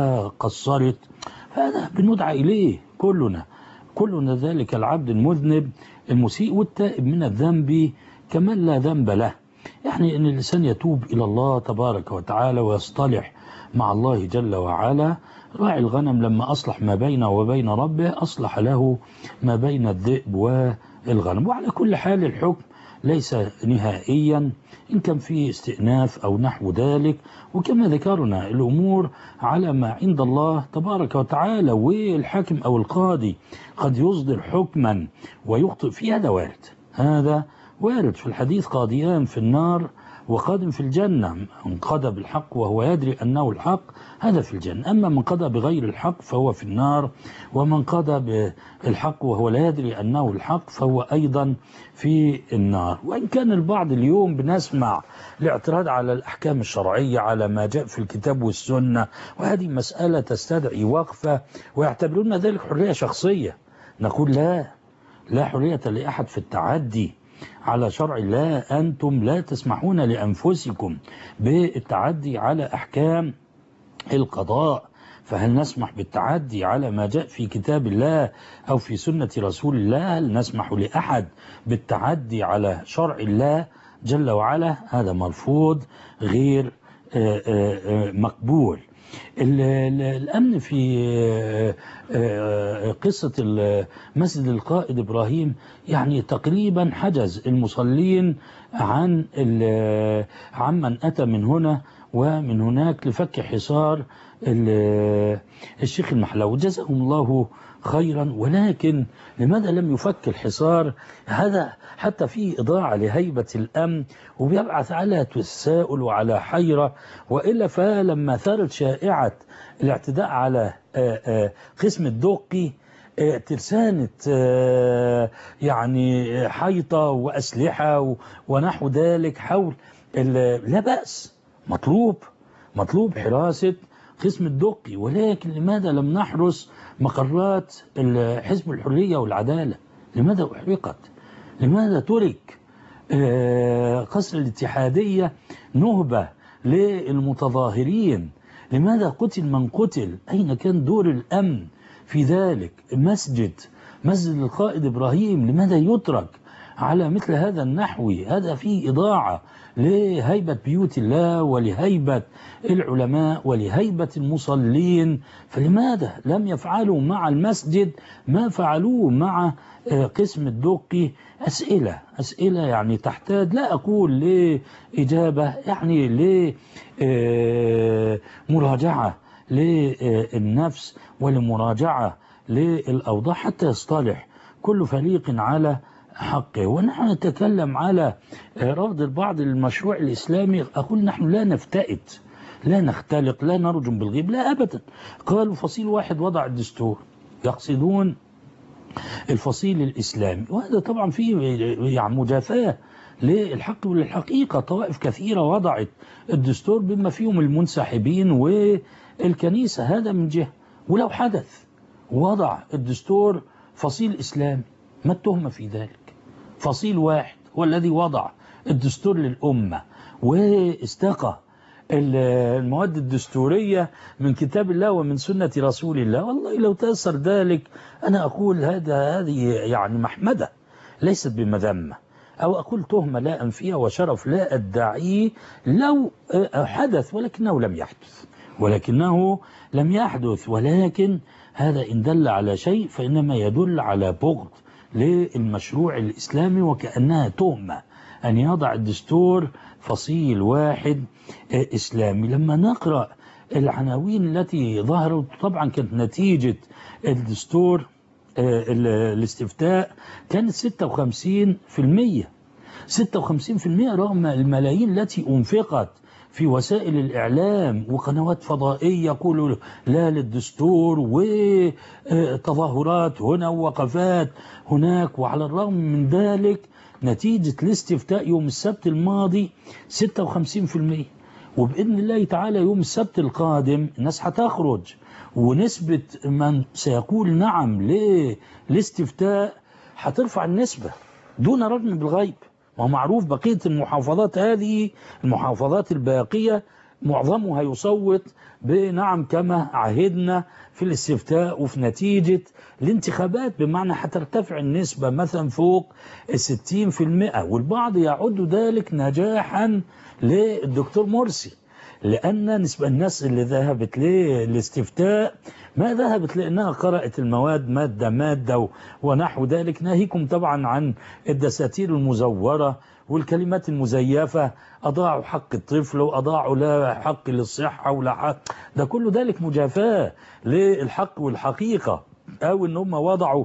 وقصرت، هذا بندعى إليه كلنا كلنا ذلك العبد المذنب المسيء والتائب من الذنب كمن لا ذنب له. يعني أن الإنسان يتوب إلى الله تبارك وتعالى ويصطلح مع الله جل وعلا. راعي الغنم لما أصلح ما بينه وبين ربه أصلح له ما بين الذئب والغنم. وعلى كل حال الحكم ليس نهائيا، إن كان فيه استئناف أو نحو ذلك، وكما ذكرنا الأمور على ما عند الله تبارك وتعالى. والحاكم أو القاضي قد يصدر حكما ويخطئ فيه، هذا وارد، هذا وارد في الحديث: قاضيان في النار وقاد في الجنة. من قضى بالحق وهو يدري أنه الحق هذا في الجنة، أما من قضى بغير الحق فهو في النار، ومن قضى بالحق وهو لا يدري أنه الحق فهو أيضا في النار. وإن كان البعض اليوم بنسمع الاعتراض على الأحكام الشرعية على ما جاء في الكتاب والسنة، وهذه مسألة تستدعي وقفة، ويعتبرون ذلك حرية شخصية. نقول لا، لا حرية لأحد في التعدي على شرع الله. أنتم لا تسمحون لأنفسكم بالتعدي على أحكام القضاء، فهل نسمح بالتعدي على ما جاء في كتاب الله أو في سنة رسول الله؟ هل نسمح لأحد بالتعدي على شرع الله جل وعلا؟ هذا مرفوض، غير مقبول. الأمن في قصة مسجد القائد إبراهيم يعني تقريبا حجز المصلين عن عمن أتى من هنا ومن هناك لفك حصار الشيخ المحلوي، جزاهم الله خيرا، ولكن لماذا لم يفك الحصار؟ هذا حتى فيه إضاعة لهيبة الأمن، وبيبعث على تساؤل وعلى حيرة. وإلا فلما ثارت شائعة الاعتداء على قسم الدقي ترسانة يعني حيطة وأسلحة ونحو ذلك حول، لا بأس، مطلوب مطلوب حراسة قسم الدقي، ولكن لماذا لم نحرس مقرات حزب الحرية والعدالة؟ لماذا أحرقت؟ لماذا ترك قصر الاتحادية نهبة للمتظاهرين؟ لماذا قتل من قتل؟ أين كان دور الأمن في ذلك؟ مسجد مسجد القائد إبراهيم لماذا يترك على مثل هذا النحو؟ هذا فيه إضاعة لهيبة بيوت الله ولهيبة العلماء ولهيبة المصلين. فلماذا لم يفعلوا مع المسجد ما فعلوه مع قسم الدقي؟ أسئلة أسئلة يعني تحتاج، لا أقول لإجابة، يعني لمراجعة للنفس ولمراجعة للأوضاع حتى يصطلح كل فريق على حقه. ونحن نتكلم على رفض البعض للمشروع الإسلامي، أقول نحن لا نفتئت، لا نختلق، لا نرجم بالغيب، لا أبدا. قالوا فصيل واحد وضع الدستور، يقصدون الفصيل الإسلامي، وهذا طبعا فيه يعني مجافاة للحق وللحقيقة. طوائف كثيرة وضعت الدستور بما فيهم المنسحبين والكنيسة، هذا من جهة. ولو حدث وضع الدستور فصيل إسلامي، ما التهمة في ذلك؟ فصيل واحد هو الذي وضع الدستور للأمة واستقى المواد الدستورية من كتاب الله ومن سنة رسول الله. والله لو تأثر ذلك أنا أقول هذا هذه يعني محمدة ليست بمذمة، أو أقول تهمة لا أنفيها وشرف لا أدعيه لو حدث، ولكنه لم يحدث ولكنه لم يحدث ولكن هذا إن دل على شيء فإنما يدل على بغض للمشروع الإسلامي، وكأنها تهمة أن يضع الدستور فصيل واحد إسلامي. لما نقرأ العناوين التي ظهرت، طبعا كانت نتيجة الدستور الاستفتاء كانت ستة وخمسين بالمئة ستة وخمسين بالمئة رغم الملايين التي أنفقت في وسائل الإعلام وقنوات فضائية يقولوا لا للدستور، وتظاهرات هنا ووقفات هناك. وعلى الرغم من ذلك نتيجة الاستفتاء يوم السبت الماضي ستة وخمسين بالمئة، وبإذن الله تعالى يوم السبت القادم الناس هتخرج، ونسبة من سيقول نعم للاستفتاء هترفع النسبة دون رجم بالغيب. ومعروف بقية المحافظات هذه المحافظات الباقية معظمها يصوت بنعم كما عهدنا في الاستفتاء وفي نتيجة الانتخابات، بمعنى هترتفع النسبة مثلا فوق الستين بالمئة. والبعض يعد ذلك نجاحا للدكتور مرسي، لأن نسبة الناس اللي ذهبت للاستفتاء ما ذهبت لأنها قرأت المواد مادة مادة ونحو ذلك، ناهيكم طبعا عن الدساتير المزورة والكلمات المزيفة، أضاعوا حق الطفل وأضاعوا لا حق للصحة ولا حق، ده كله ذلك مجافاة للحق والحقيقة. أو إن هم وضعوا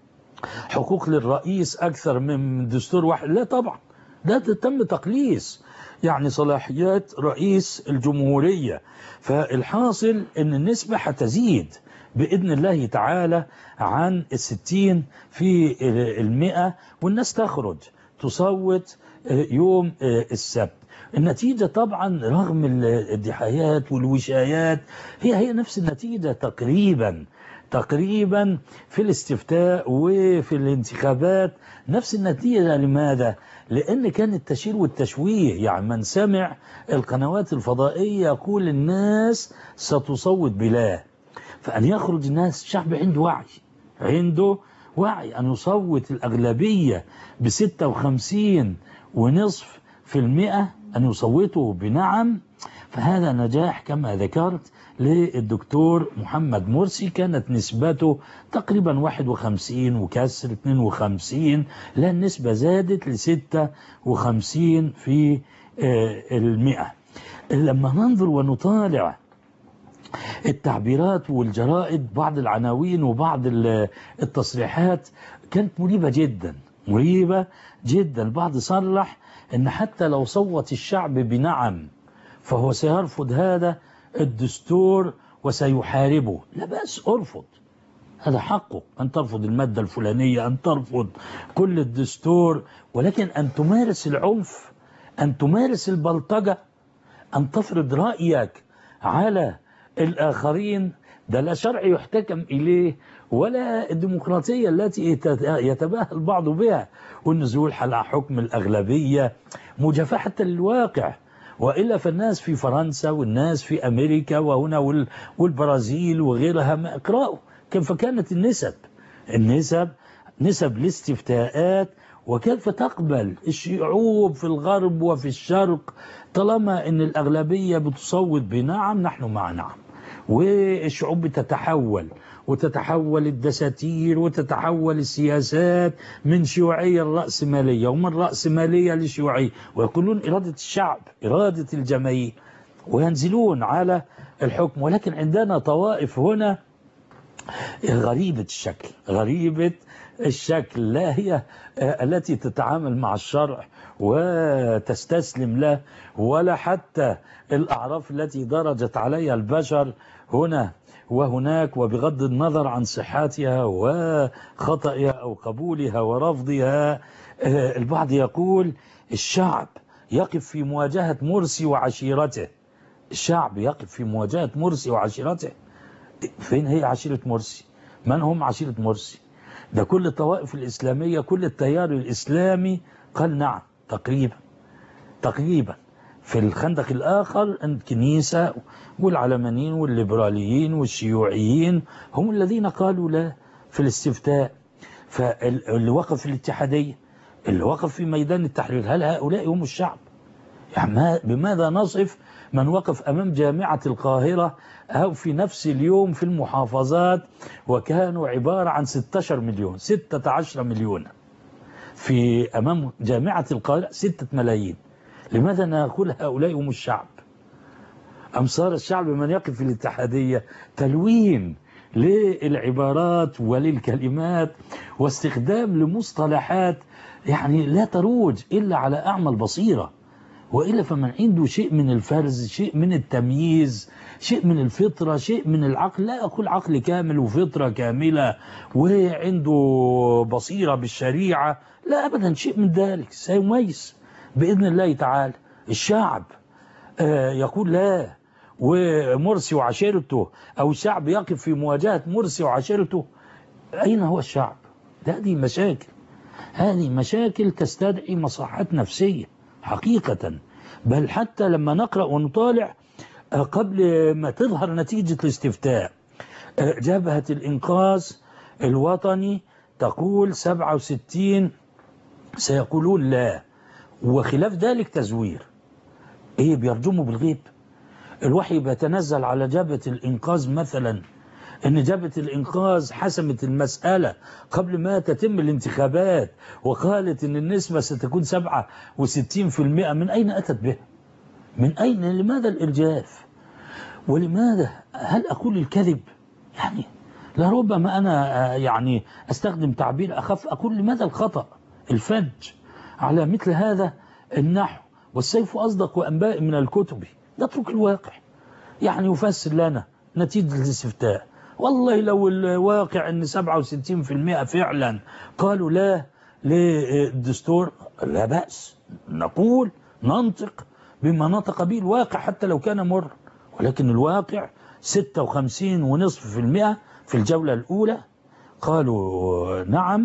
حقوق للرئيس أكثر من دستور واحد، لا طبعا ده تم تقليص يعني صلاحيات رئيس الجمهورية. فالحاصل ان النسبة هتزيد بإذن الله تعالى عن الستين في المئة، والناس تخرج تصوت يوم السبت. النتيجة طبعا رغم الدحايات والوشايات هي هي نفس النتيجة تقريبا تقريبا في الاستفتاء وفي الانتخابات نفس النتيجة. لماذا؟ لأن كان التشير والتشويه، يعني من سمع القنوات الفضائية يقول الناس ستصوت بلا، فأن يخرج الناس الشعب عنده وعي عنده وعي أن يصوت الأغلبية بستة وخمسين ونصف في المئة أن يصوتوا بنعم، فهذا نجاح كما ذكرت للدكتور محمد مرسي. كانت نسبته تقريبا واحد وخمسين وكسر اثنين وخمسين، لا النسبة زادت لستة وخمسين في المئة. لما ننظر ونطالع التعبيرات والجرائد، بعض العناوين وبعض التصريحات كانت مريبة جدا، مريبة جدا. البعض صرح ان حتى لو صوت الشعب بنعم فهو سيرفض هذا الدستور وسيحاربه. لا بأس، ارفض، هذا حقه أن ترفض المادة الفلانية، أن ترفض كل الدستور، ولكن أن تمارس العنف، أن تمارس البلطجة، أن تفرض رأيك على الآخرين، ده لا شرع يحتكم إليه ولا الديمقراطية التي يتباهى البعض بها، والنزول على حكم الأغلبية مجافاة حتى للواقع. وإلا فالناس في فرنسا والناس في أمريكا وهنا والبرازيل وغيرها ما اقرأوا كيف كانت النسب النسب نسب الاستفتاءات، وكيف تقبل الشعوب في الغرب وفي الشرق طالما ان الأغلبية بتصوت بنعم نحن مع نعم، والشعوب بتتحول وتتحول الدساتير وتتحول السياسات من شيوعية لرأسمالية ومن رأسمالية لشيوعية، ويقولون إرادة الشعب، إرادة الجماهير، وينزلون على الحكم. ولكن عندنا طوائف هنا غريبة الشكل، غريبة الشكل، لا هي التي تتعامل مع الشرع وتستسلم له، ولا حتى الأعراف التي درجت عليها البشر هنا وهناك، وبغض النظر عن صحتها وخطئها أو قبولها ورفضها. البعض يقول الشعب يقف في مواجهة مرسي وعشيرته، الشعب يقف في مواجهة مرسي وعشيرته. فين هي عشيرة مرسي؟ من هم عشيرة مرسي؟ ده كل الطوائف الإسلامية، كل التيار الإسلامي قال نعم تقريبا تقريبا. في الخندق الآخر الكنيسة والعلمانيين والليبراليين والشيوعيين هم الذين قالوا لا في الاستفتاء. فاللي وقف في الاتحادية، اللي وقف في ميدان التحرير، هل هؤلاء هم الشعب؟ يعني بماذا نصف من وقف أمام جامعة القاهرة أو في نفس اليوم في المحافظات وكانوا عبارة عن ستة عشر مليون، ستة عشر مليون، في أمام جامعة القاهرة ستة ملايين؟ لماذا نقول هؤلاء هم الشعب؟ أم صار الشعب من يقف في الاتحادية؟ تلوين للعبارات وللكلمات واستخدام لمصطلحات يعني لا تروج إلا على أعمى البصيرة، وإلا فمن عنده شيء من الفرز، شيء من التمييز، شيء من الفطرة، شيء من العقل، لا أقول عقل كامل وفطرة كاملة وعنده بصيرة بالشريعة، لا أبدا، شيء من ذلك سيميز بإذن الله تعالى. الشعب يقول لا ومرسي وعشيرته، أو الشعب يقف في مواجهة مرسي وعشيرته، أين هو الشعب؟ هذه مشاكل، هذه مشاكل تستدعي مصحات نفسية حقيقة. بل حتى لما نقرأ ونطالع قبل ما تظهر نتيجة الاستفتاء، جبهة الإنقاذ الوطني تقول سبعة وستين سيقولون لا، وخلاف ذلك تزوير. ايه بيرجموا بالغيب؟ الوحي بيتنزل على جبهة الإنقاذ مثلا ان جبهة الإنقاذ حسمت المسألة قبل ما تتم الانتخابات وقالت ان النسبة ستكون سبعة وستين في المئة. من اين اتت به؟ من اين؟ لماذا الارجاف؟ ولماذا؟ هل اقول الكذب؟ يعني لربما انا يعني استخدم تعبير اخف، اقول لماذا الخطأ الفج على مثل هذا النحو؟ والسيف اصدق وانباء من الكتب. نترك الواقع يعني يفسر لنا نتيجة الاستفتاء. والله لو الواقع ان سبعة وستين في المئة فعلا قالوا لا للدستور، لا بأس، نقول ننطق بما نطق به الواقع حتى لو كان مر. ولكن الواقع ستة وخمسين ونصف في المئة في الجولة الأولى قالوا نعم،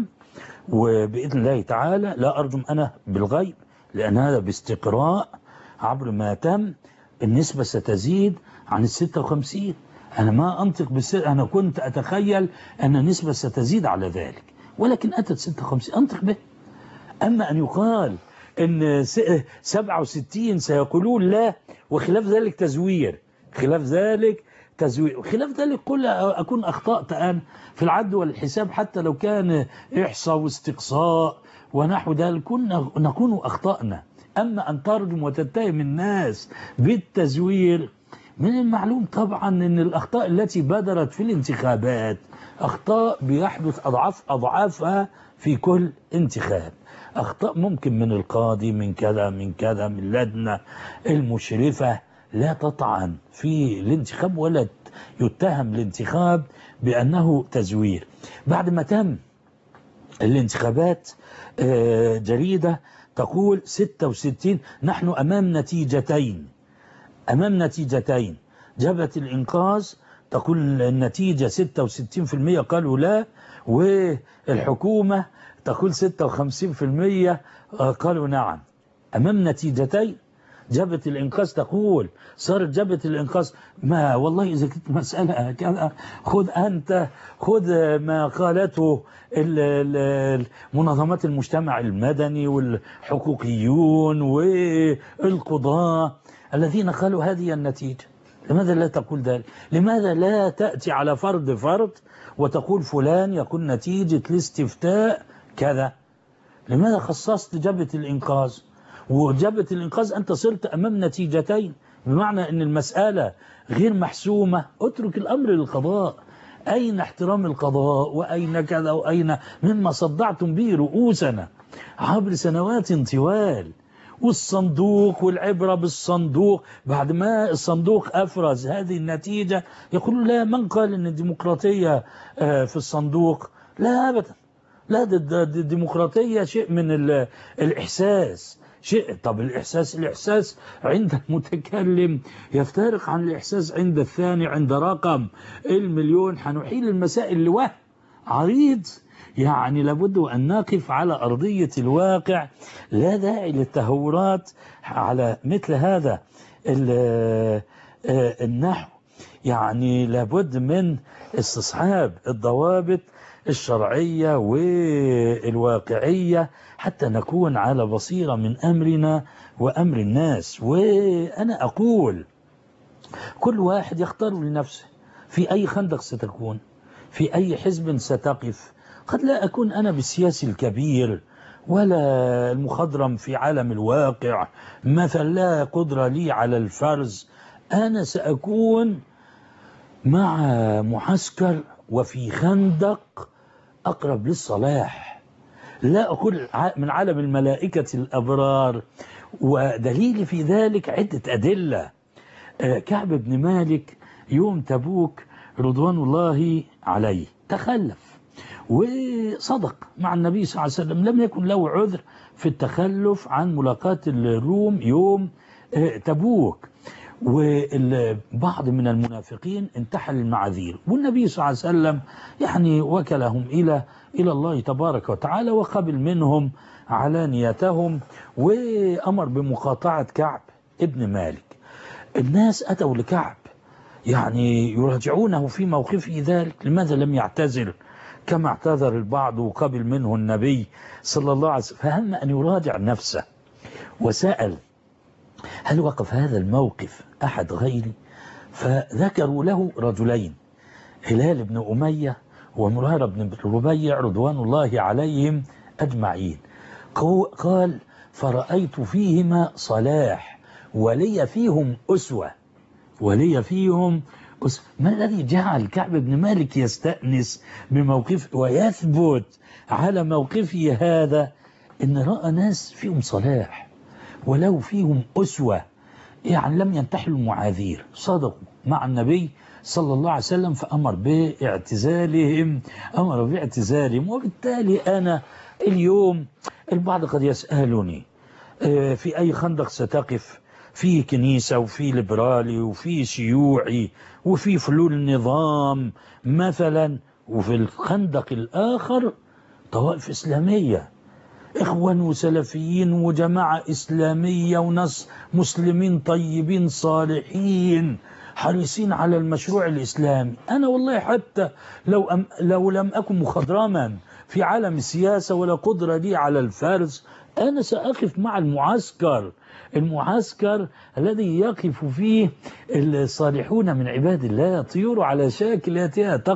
وبإذن الله تعالى لا أرجم أنا بالغيب، لأن هذا باستقراء عبر ما تم النسبة ستزيد عن الستة وخمسين. أنا ما أنطق بالستة، أنا كنت أتخيل أن النسبة ستزيد على ذلك، ولكن أتت ستة وخمسين أنطق به. أما أن يقال أن سبعة وستين سيقولون لا وخلاف ذلك تزوير، خلاف ذلك تزوير، خلاف ذلك قل أكون أخطأت أنا في العد والحساب، حتى لو كان إحصاء واستقصاء ونحو ذلك كنا نكون أخطأنا. أما أن ترجم وتتهم الناس بالتزوير من المعلوم طبعا أن الأخطاء التي بدرت في الانتخابات أخطاء بيحدث أضعاف أضعافها في كل انتخاب. أخطاء ممكن من القاضي، من كذا من كذا، من لجنة المشرفة لا تطعن في الانتخاب ولا يتهم الانتخاب بأنه تزوير. بعد ما تم الانتخابات جريدة تقول ستة وستين نحن أمام نتيجتين أمام نتيجتين جبهة الإنقاذ تقول النتيجة ستة وستين بالمئة قالوا لا، والحكومة تقول ستة وخمسين بالمئة قالوا نعم. أمام نتيجتين جبهة الإنقاذ تقول صارت جبهة الإنقاذ ما والله إذا كنت مسألة كذا خذ أنت خذ ما قالته منظمات المجتمع المدني والحقوقيون والقضاة الذين قالوا هذه النتيجة. لماذا لا تقول ذلك؟ لماذا لا تأتي على فرد فرد وتقول فلان يكون نتيجة الاستفتاء كذا؟ لماذا خصصت جبهة الإنقاذ؟ وجبهة الإنقاذ أنت صرت أمام نتيجتين، بمعنى أن المسألة غير محسومة. اترك الأمر للقضاء. أين احترام القضاء وأين كذا وأين مما صدعتم به رؤوسنا عبر سنوات طوال؟ والصندوق والعبرة بالصندوق، بعد ما الصندوق أفرز هذه النتيجة يقولوا لا، من قال أن الديمقراطية في الصندوق؟ لا أبدا، لا، الديمقراطية شيء من الإحساس شيء. طب الإحساس الإحساس عند المتكلم يفترق عن الإحساس عند الثاني. عند رقم المليون حنحيل المسائل لوهم عريض، يعني لابد أن نقف على أرضية الواقع. لا داعي للتهورات على مثل هذا النحو. يعني لابد من استصحاب الضوابط الشرعية والواقعية حتى نكون على بصيرة من أمرنا وأمر الناس. وأنا أقول كل واحد يختار لنفسه في أي خندق ستكون، في أي حزب ستقف. قد لا أكون أنا بالسياسي الكبير ولا المخضرم في عالم الواقع، مثلا لا قدرة لي على الفرز. أنا سأكون مع معسكر وفي خندق أقرب للصلاح، لا أقول من عالم الملائكة الأبرار. ودليل في ذلك عدة أدلة. كعب بن مالك يوم تبوك رضوان الله عليه تخلف وصدق مع النبي صلى الله عليه وسلم، لم يكن له عذر في التخلف عن ملاقاة الروم يوم تبوك. وبعض من المنافقين انتحل المعاذير، والنبي صلى الله عليه وسلم يعني وكلهم إلى إلى الله تبارك وتعالى وقبل منهم علانيتهم وأمر بمقاطعة كعب ابن مالك. الناس أتوا لكعب يعني يراجعونه في موقفه ذلك، لماذا لم يعتذر كما اعتذر البعض وقبل منه النبي صلى الله عليه وسلم؟ فهم أن يراجع نفسه وسأل هل وقف هذا الموقف أحد غيري؟ فذكروا له رجلين، هلال بن أمية ومرارة بن ربيع رضوان الله عليهم أجمعين. قال فرأيت فيهما صلاح ولي فيهم أسوة ولي فيهم أسوة. ما الذي جعل كعب بن مالك يستأنس بموقفه ويثبت على موقفه هذا؟ إن رأى ناس فيهم صلاح ولو فيهم أسوة، يعني لم ينتحلوا المعاذير، صدقوا مع النبي صلى الله عليه وسلم فأمر باعتزالهم أمر باعتزالهم. وبالتالي أنا اليوم البعض قد يسألني في أي خندق ستقف؟ في كنيسة وفي ليبرالي وفي شيوعي وفي فلول النظام مثلا، وفي الخندق الآخر طوائف إسلامية، إخوان وسلفيين وجماعة إسلامية وناس مسلمين طيبين صالحين حريصين على المشروع الإسلامي. أنا والله حتى لو, أم لو لم أكن مخضرما في عالم السياسة ولا قدرة لي على الفرز، أنا سأقف مع المعسكر المعسكر الذي يقف فيه الصالحون من عباد الله، طيور على شاكلتها تقع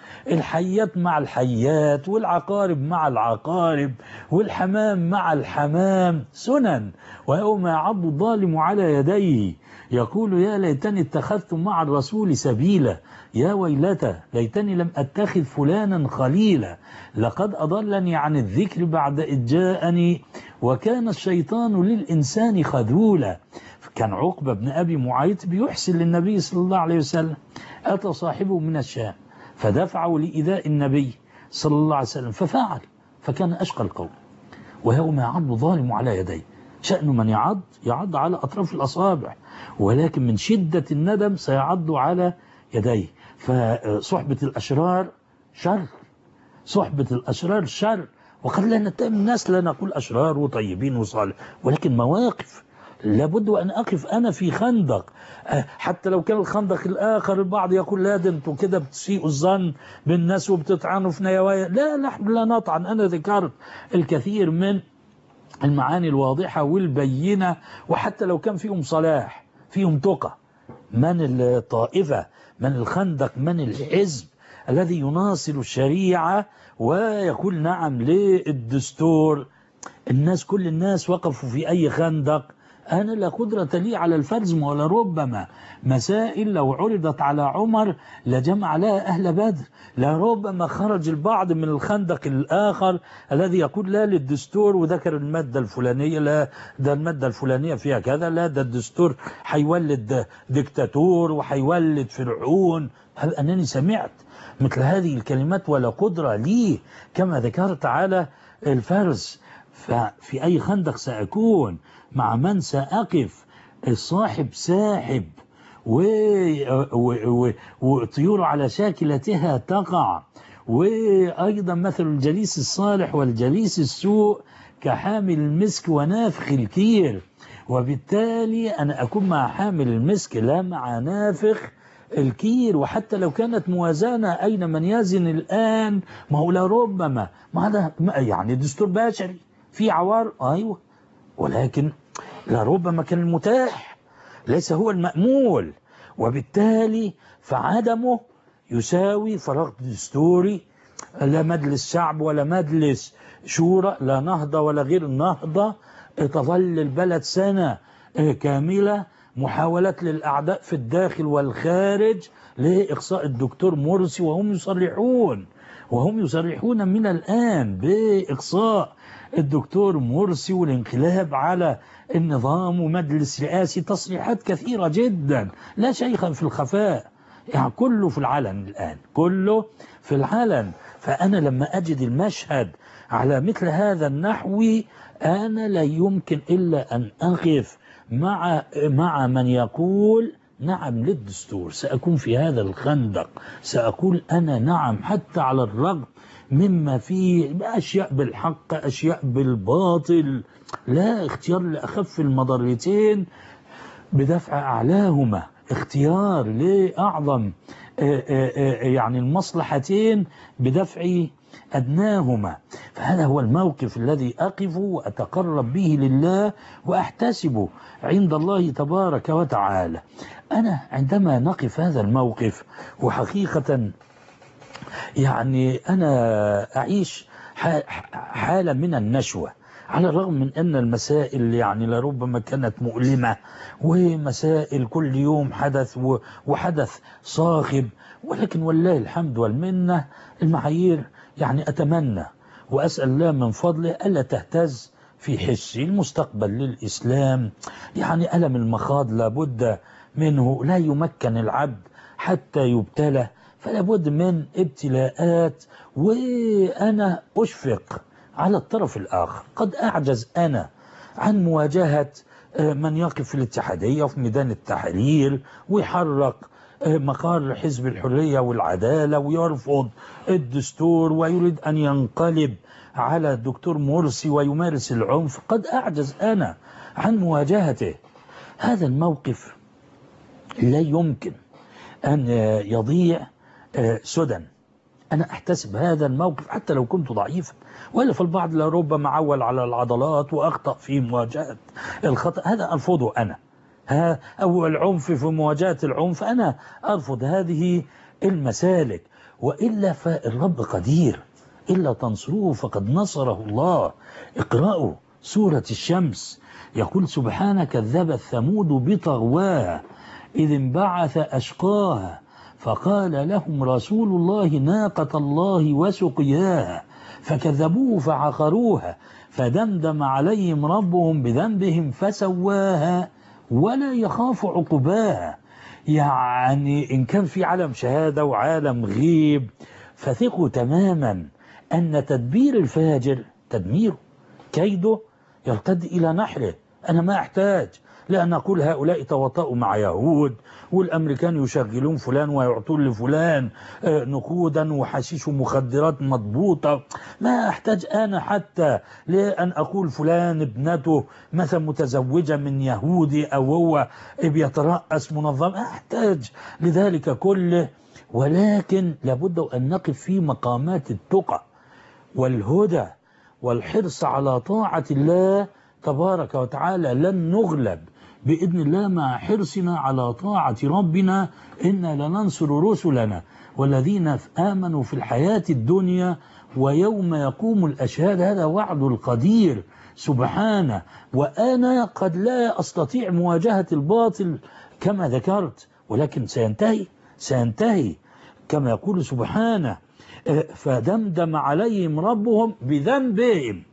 الحيات مع الحيات، والعقارب مع العقارب، والحمام مع الحمام، سنن. ويوم يعض الظالم على يديه يقول يا ليتني اتخذت مع الرسول سبيلا، يا ويلتى ليتني لم أتخذ فلانا خليلا، لقد أضلني عن الذكر بعد إذ جاءني وكان الشيطان للإنسان خذولا. كان عقبة بن أبي معيط بيحسن للنبي صلى الله عليه وسلم، أتى صاحبه من الشام فدفعوا لإيذاء النبي صلى الله عليه وسلم ففعل، فكان أشقى القوم. ويوم يعض الظالم على يديه، شأن من يعض يعض على أطراف الأصابع، ولكن من شدة الندم سيعض على يديه. فصحبة الأشرار شر، صحبة الأشرار شر. وقد لا نتهم الناس، لا نقول أشرار وطيبين وصالح، ولكن مواقف لابد أن أقف أنا في خندق، حتى لو كان الخندق الآخر البعض يقول لا ده انتوا كده بتسيئوا الظن بالناس وبتطعنوا في نوايا. لا نحن لا نطعن، أنا ذكرت الكثير من المعاني الواضحة والبينة، وحتى لو كان فيهم صلاح فيهم تقى. من الطائفة، من الخندق، من الحزب الذي يناصر الشريعة ويقول نعم للدستور. الناس كل الناس وقفوا في أي خندق، أنا لا قدرة لي على الفرز، ولا ربما مسائل لو عرضت على عمر لجمع لها أهل بدر، لربما خرج البعض من الخندق الآخر الذي يقول لا للدستور وذكر المادة الفلانية، لا ده المادة الفلانية فيها كذا، لا ده الدستور حيولد ديكتاتور وحيولد فرعون. هل أنني سمعت مثل هذه الكلمات ولا قدرة لي كما ذكرت على الفرز؟ ففي أي خندق سأكون، مع من سأقف، الصاحب ساحب وطيور على شاكلتها تقع. وأيضا مثل الجليس الصالح والجليس السوء كحامل المسك ونافخ الكير. وبالتالي أنا أكون مع حامل المسك لا مع نافخ الكير. وحتى لو كانت موازنة، أين من يزن الآن؟ ما هو لربما ما هذا يعني دستور بشري في عوار، أيوة، ولكن لربما كان المتاح ليس هو المأمول. وبالتالي فعدمه يساوي فراغ دستوري، لا مجلس شعب ولا مجلس شورى، لا نهضة ولا غير النهضة، تظل البلد سنة كاملة محاولات للأعداء في الداخل والخارج لإقصاء الدكتور مرسي، وهم يصرحون وهم يصرحون من الآن بإقصاء الدكتور مرسي والانقلاب على النظام ومجلس رئاسي. تصريحات كثيرة جدا لا شيء في الخفاء، يعني كله في العلن الآن، كله في العلن. فأنا لما أجد المشهد على مثل هذا النحو أنا لا يمكن إلا أن أقف مع مع من يقول نعم للدستور. سأكون في هذا الخندق، سأقول أنا نعم، حتى على الرغم مما فيه أشياء بالحق أشياء بالباطل، لا اختيار لأخف المضرتين بدفع أعلاهما، اختيار لأعظم يعني المصلحتين بدفع أدناهما. فهذا هو الموقف الذي أقف وأتقرب به لله وأحتسب عند الله تبارك وتعالى. أنا عندما نقف هذا الموقف، وحقيقة يعني أنا أعيش حالة من النشوة، على الرغم من أن المسائل يعني لربما كانت مؤلمة، ومسائل كل يوم حدث وحدث صاخب، ولكن والله الحمد والمنة المعايير يعني أتمنى وأسأل الله من فضله ألا تهتز في حسي. المستقبل للإسلام يعني ألم المخاض لابد منه، لا يمكن العبد حتى يبتلى، فلا بد من ابتلاءات. وأنا أشفق على الطرف الآخر، قد أعجز أنا عن مواجهة من يقف في الاتحادية وفي ميدان التحرير ويحرك مقار حزب الحرية والعدالة ويرفض الدستور ويريد أن ينقلب على الدكتور مرسي ويمارس العنف. قد أعجز أنا عن مواجهته. هذا الموقف لا يمكن أن يضيع سدى. أنا أحتسب هذا الموقف حتى لو كنت ضعيفا، ولا فالبعض لربما عول على العضلات وأخطأ في مواجهة الخطأ، هذا أرفضه أنا. ها أو العنف في مواجهة العنف، أنا أرفض هذه المسالك. وإلا فالرب قدير، إلا تنصروه فقد نصره الله. اقرأوا سورة الشمس، يقول سبحانه كذب الثمود بطغواها إذ انبعث أشقاها فقال لهم رسول الله ناقة الله وسقياها فكذبوه فعقروها فدمدم عليهم ربهم بذنبهم فسواها ولا يخاف عقباها. يعني إن كان في عالم شهادة وعالم غيب فثقوا تماما أن تدبير الفاجر تدميره، كيده يرتد إلى نحره. أنا ما أحتاج لأن أقول هؤلاء تواطؤوا مع يهود والأمريكان يشغلون فلان ويعطون لفلان نقودا وحشيش ومخدرات مضبوطة. ما أحتاج أنا حتى لأن أقول فلان ابنته مثلا متزوجة من يهودي أو هو بيترأس منظمة، أحتاج لذلك كله. ولكن لابد أن نقف في مقامات التقى والهدى والحرص على طاعة الله تبارك وتعالى. لن نغلب بإذن الله مع حرصنا على طاعة ربنا. إنا لننصر رسلنا والذين آمنوا في الحياة الدنيا ويوم يقوم الأشهاد. هذا وعد القدير سبحانه. وأنا قد لا أستطيع مواجهة الباطل كما ذكرت، ولكن سينتهي سينتهي كما يقول سبحانه فدمدم عليهم ربهم بذنبهم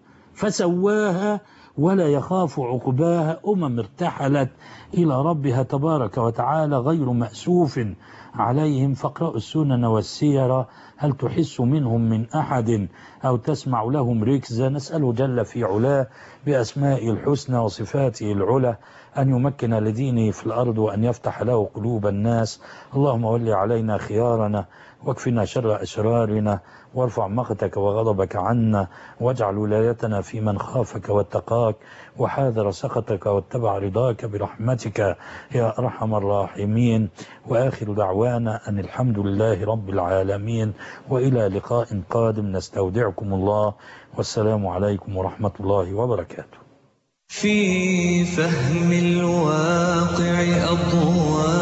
فسواها ولا يخاف عقباها. أمم ارتحلت إلى ربها تبارك وتعالى غير مأسوف عليهم. فاقرأوا السنن والسير هل تحس منهم من أحد أو تسمع لهم ركزا. نسأله جل في علاه بأسمائه الحسنى وصفاته العلى أن يمكن لدينه في الأرض وأن يفتح له قلوب الناس. اللهم ول علينا خيارنا واكفنا شر أشرارنا وارفع مقتك وغضبك عنا واجعل ولايتنا في من خافك واتقاك وحاذر سخطك واتبع رضاك برحمتك يا أرحم الراحمين. وآخر دعوانا أن الحمد لله رب العالمين، وإلى لقاء قادم نستودعكم الله، والسلام عليكم ورحمة الله وبركاته. في فهم الواقع أضواء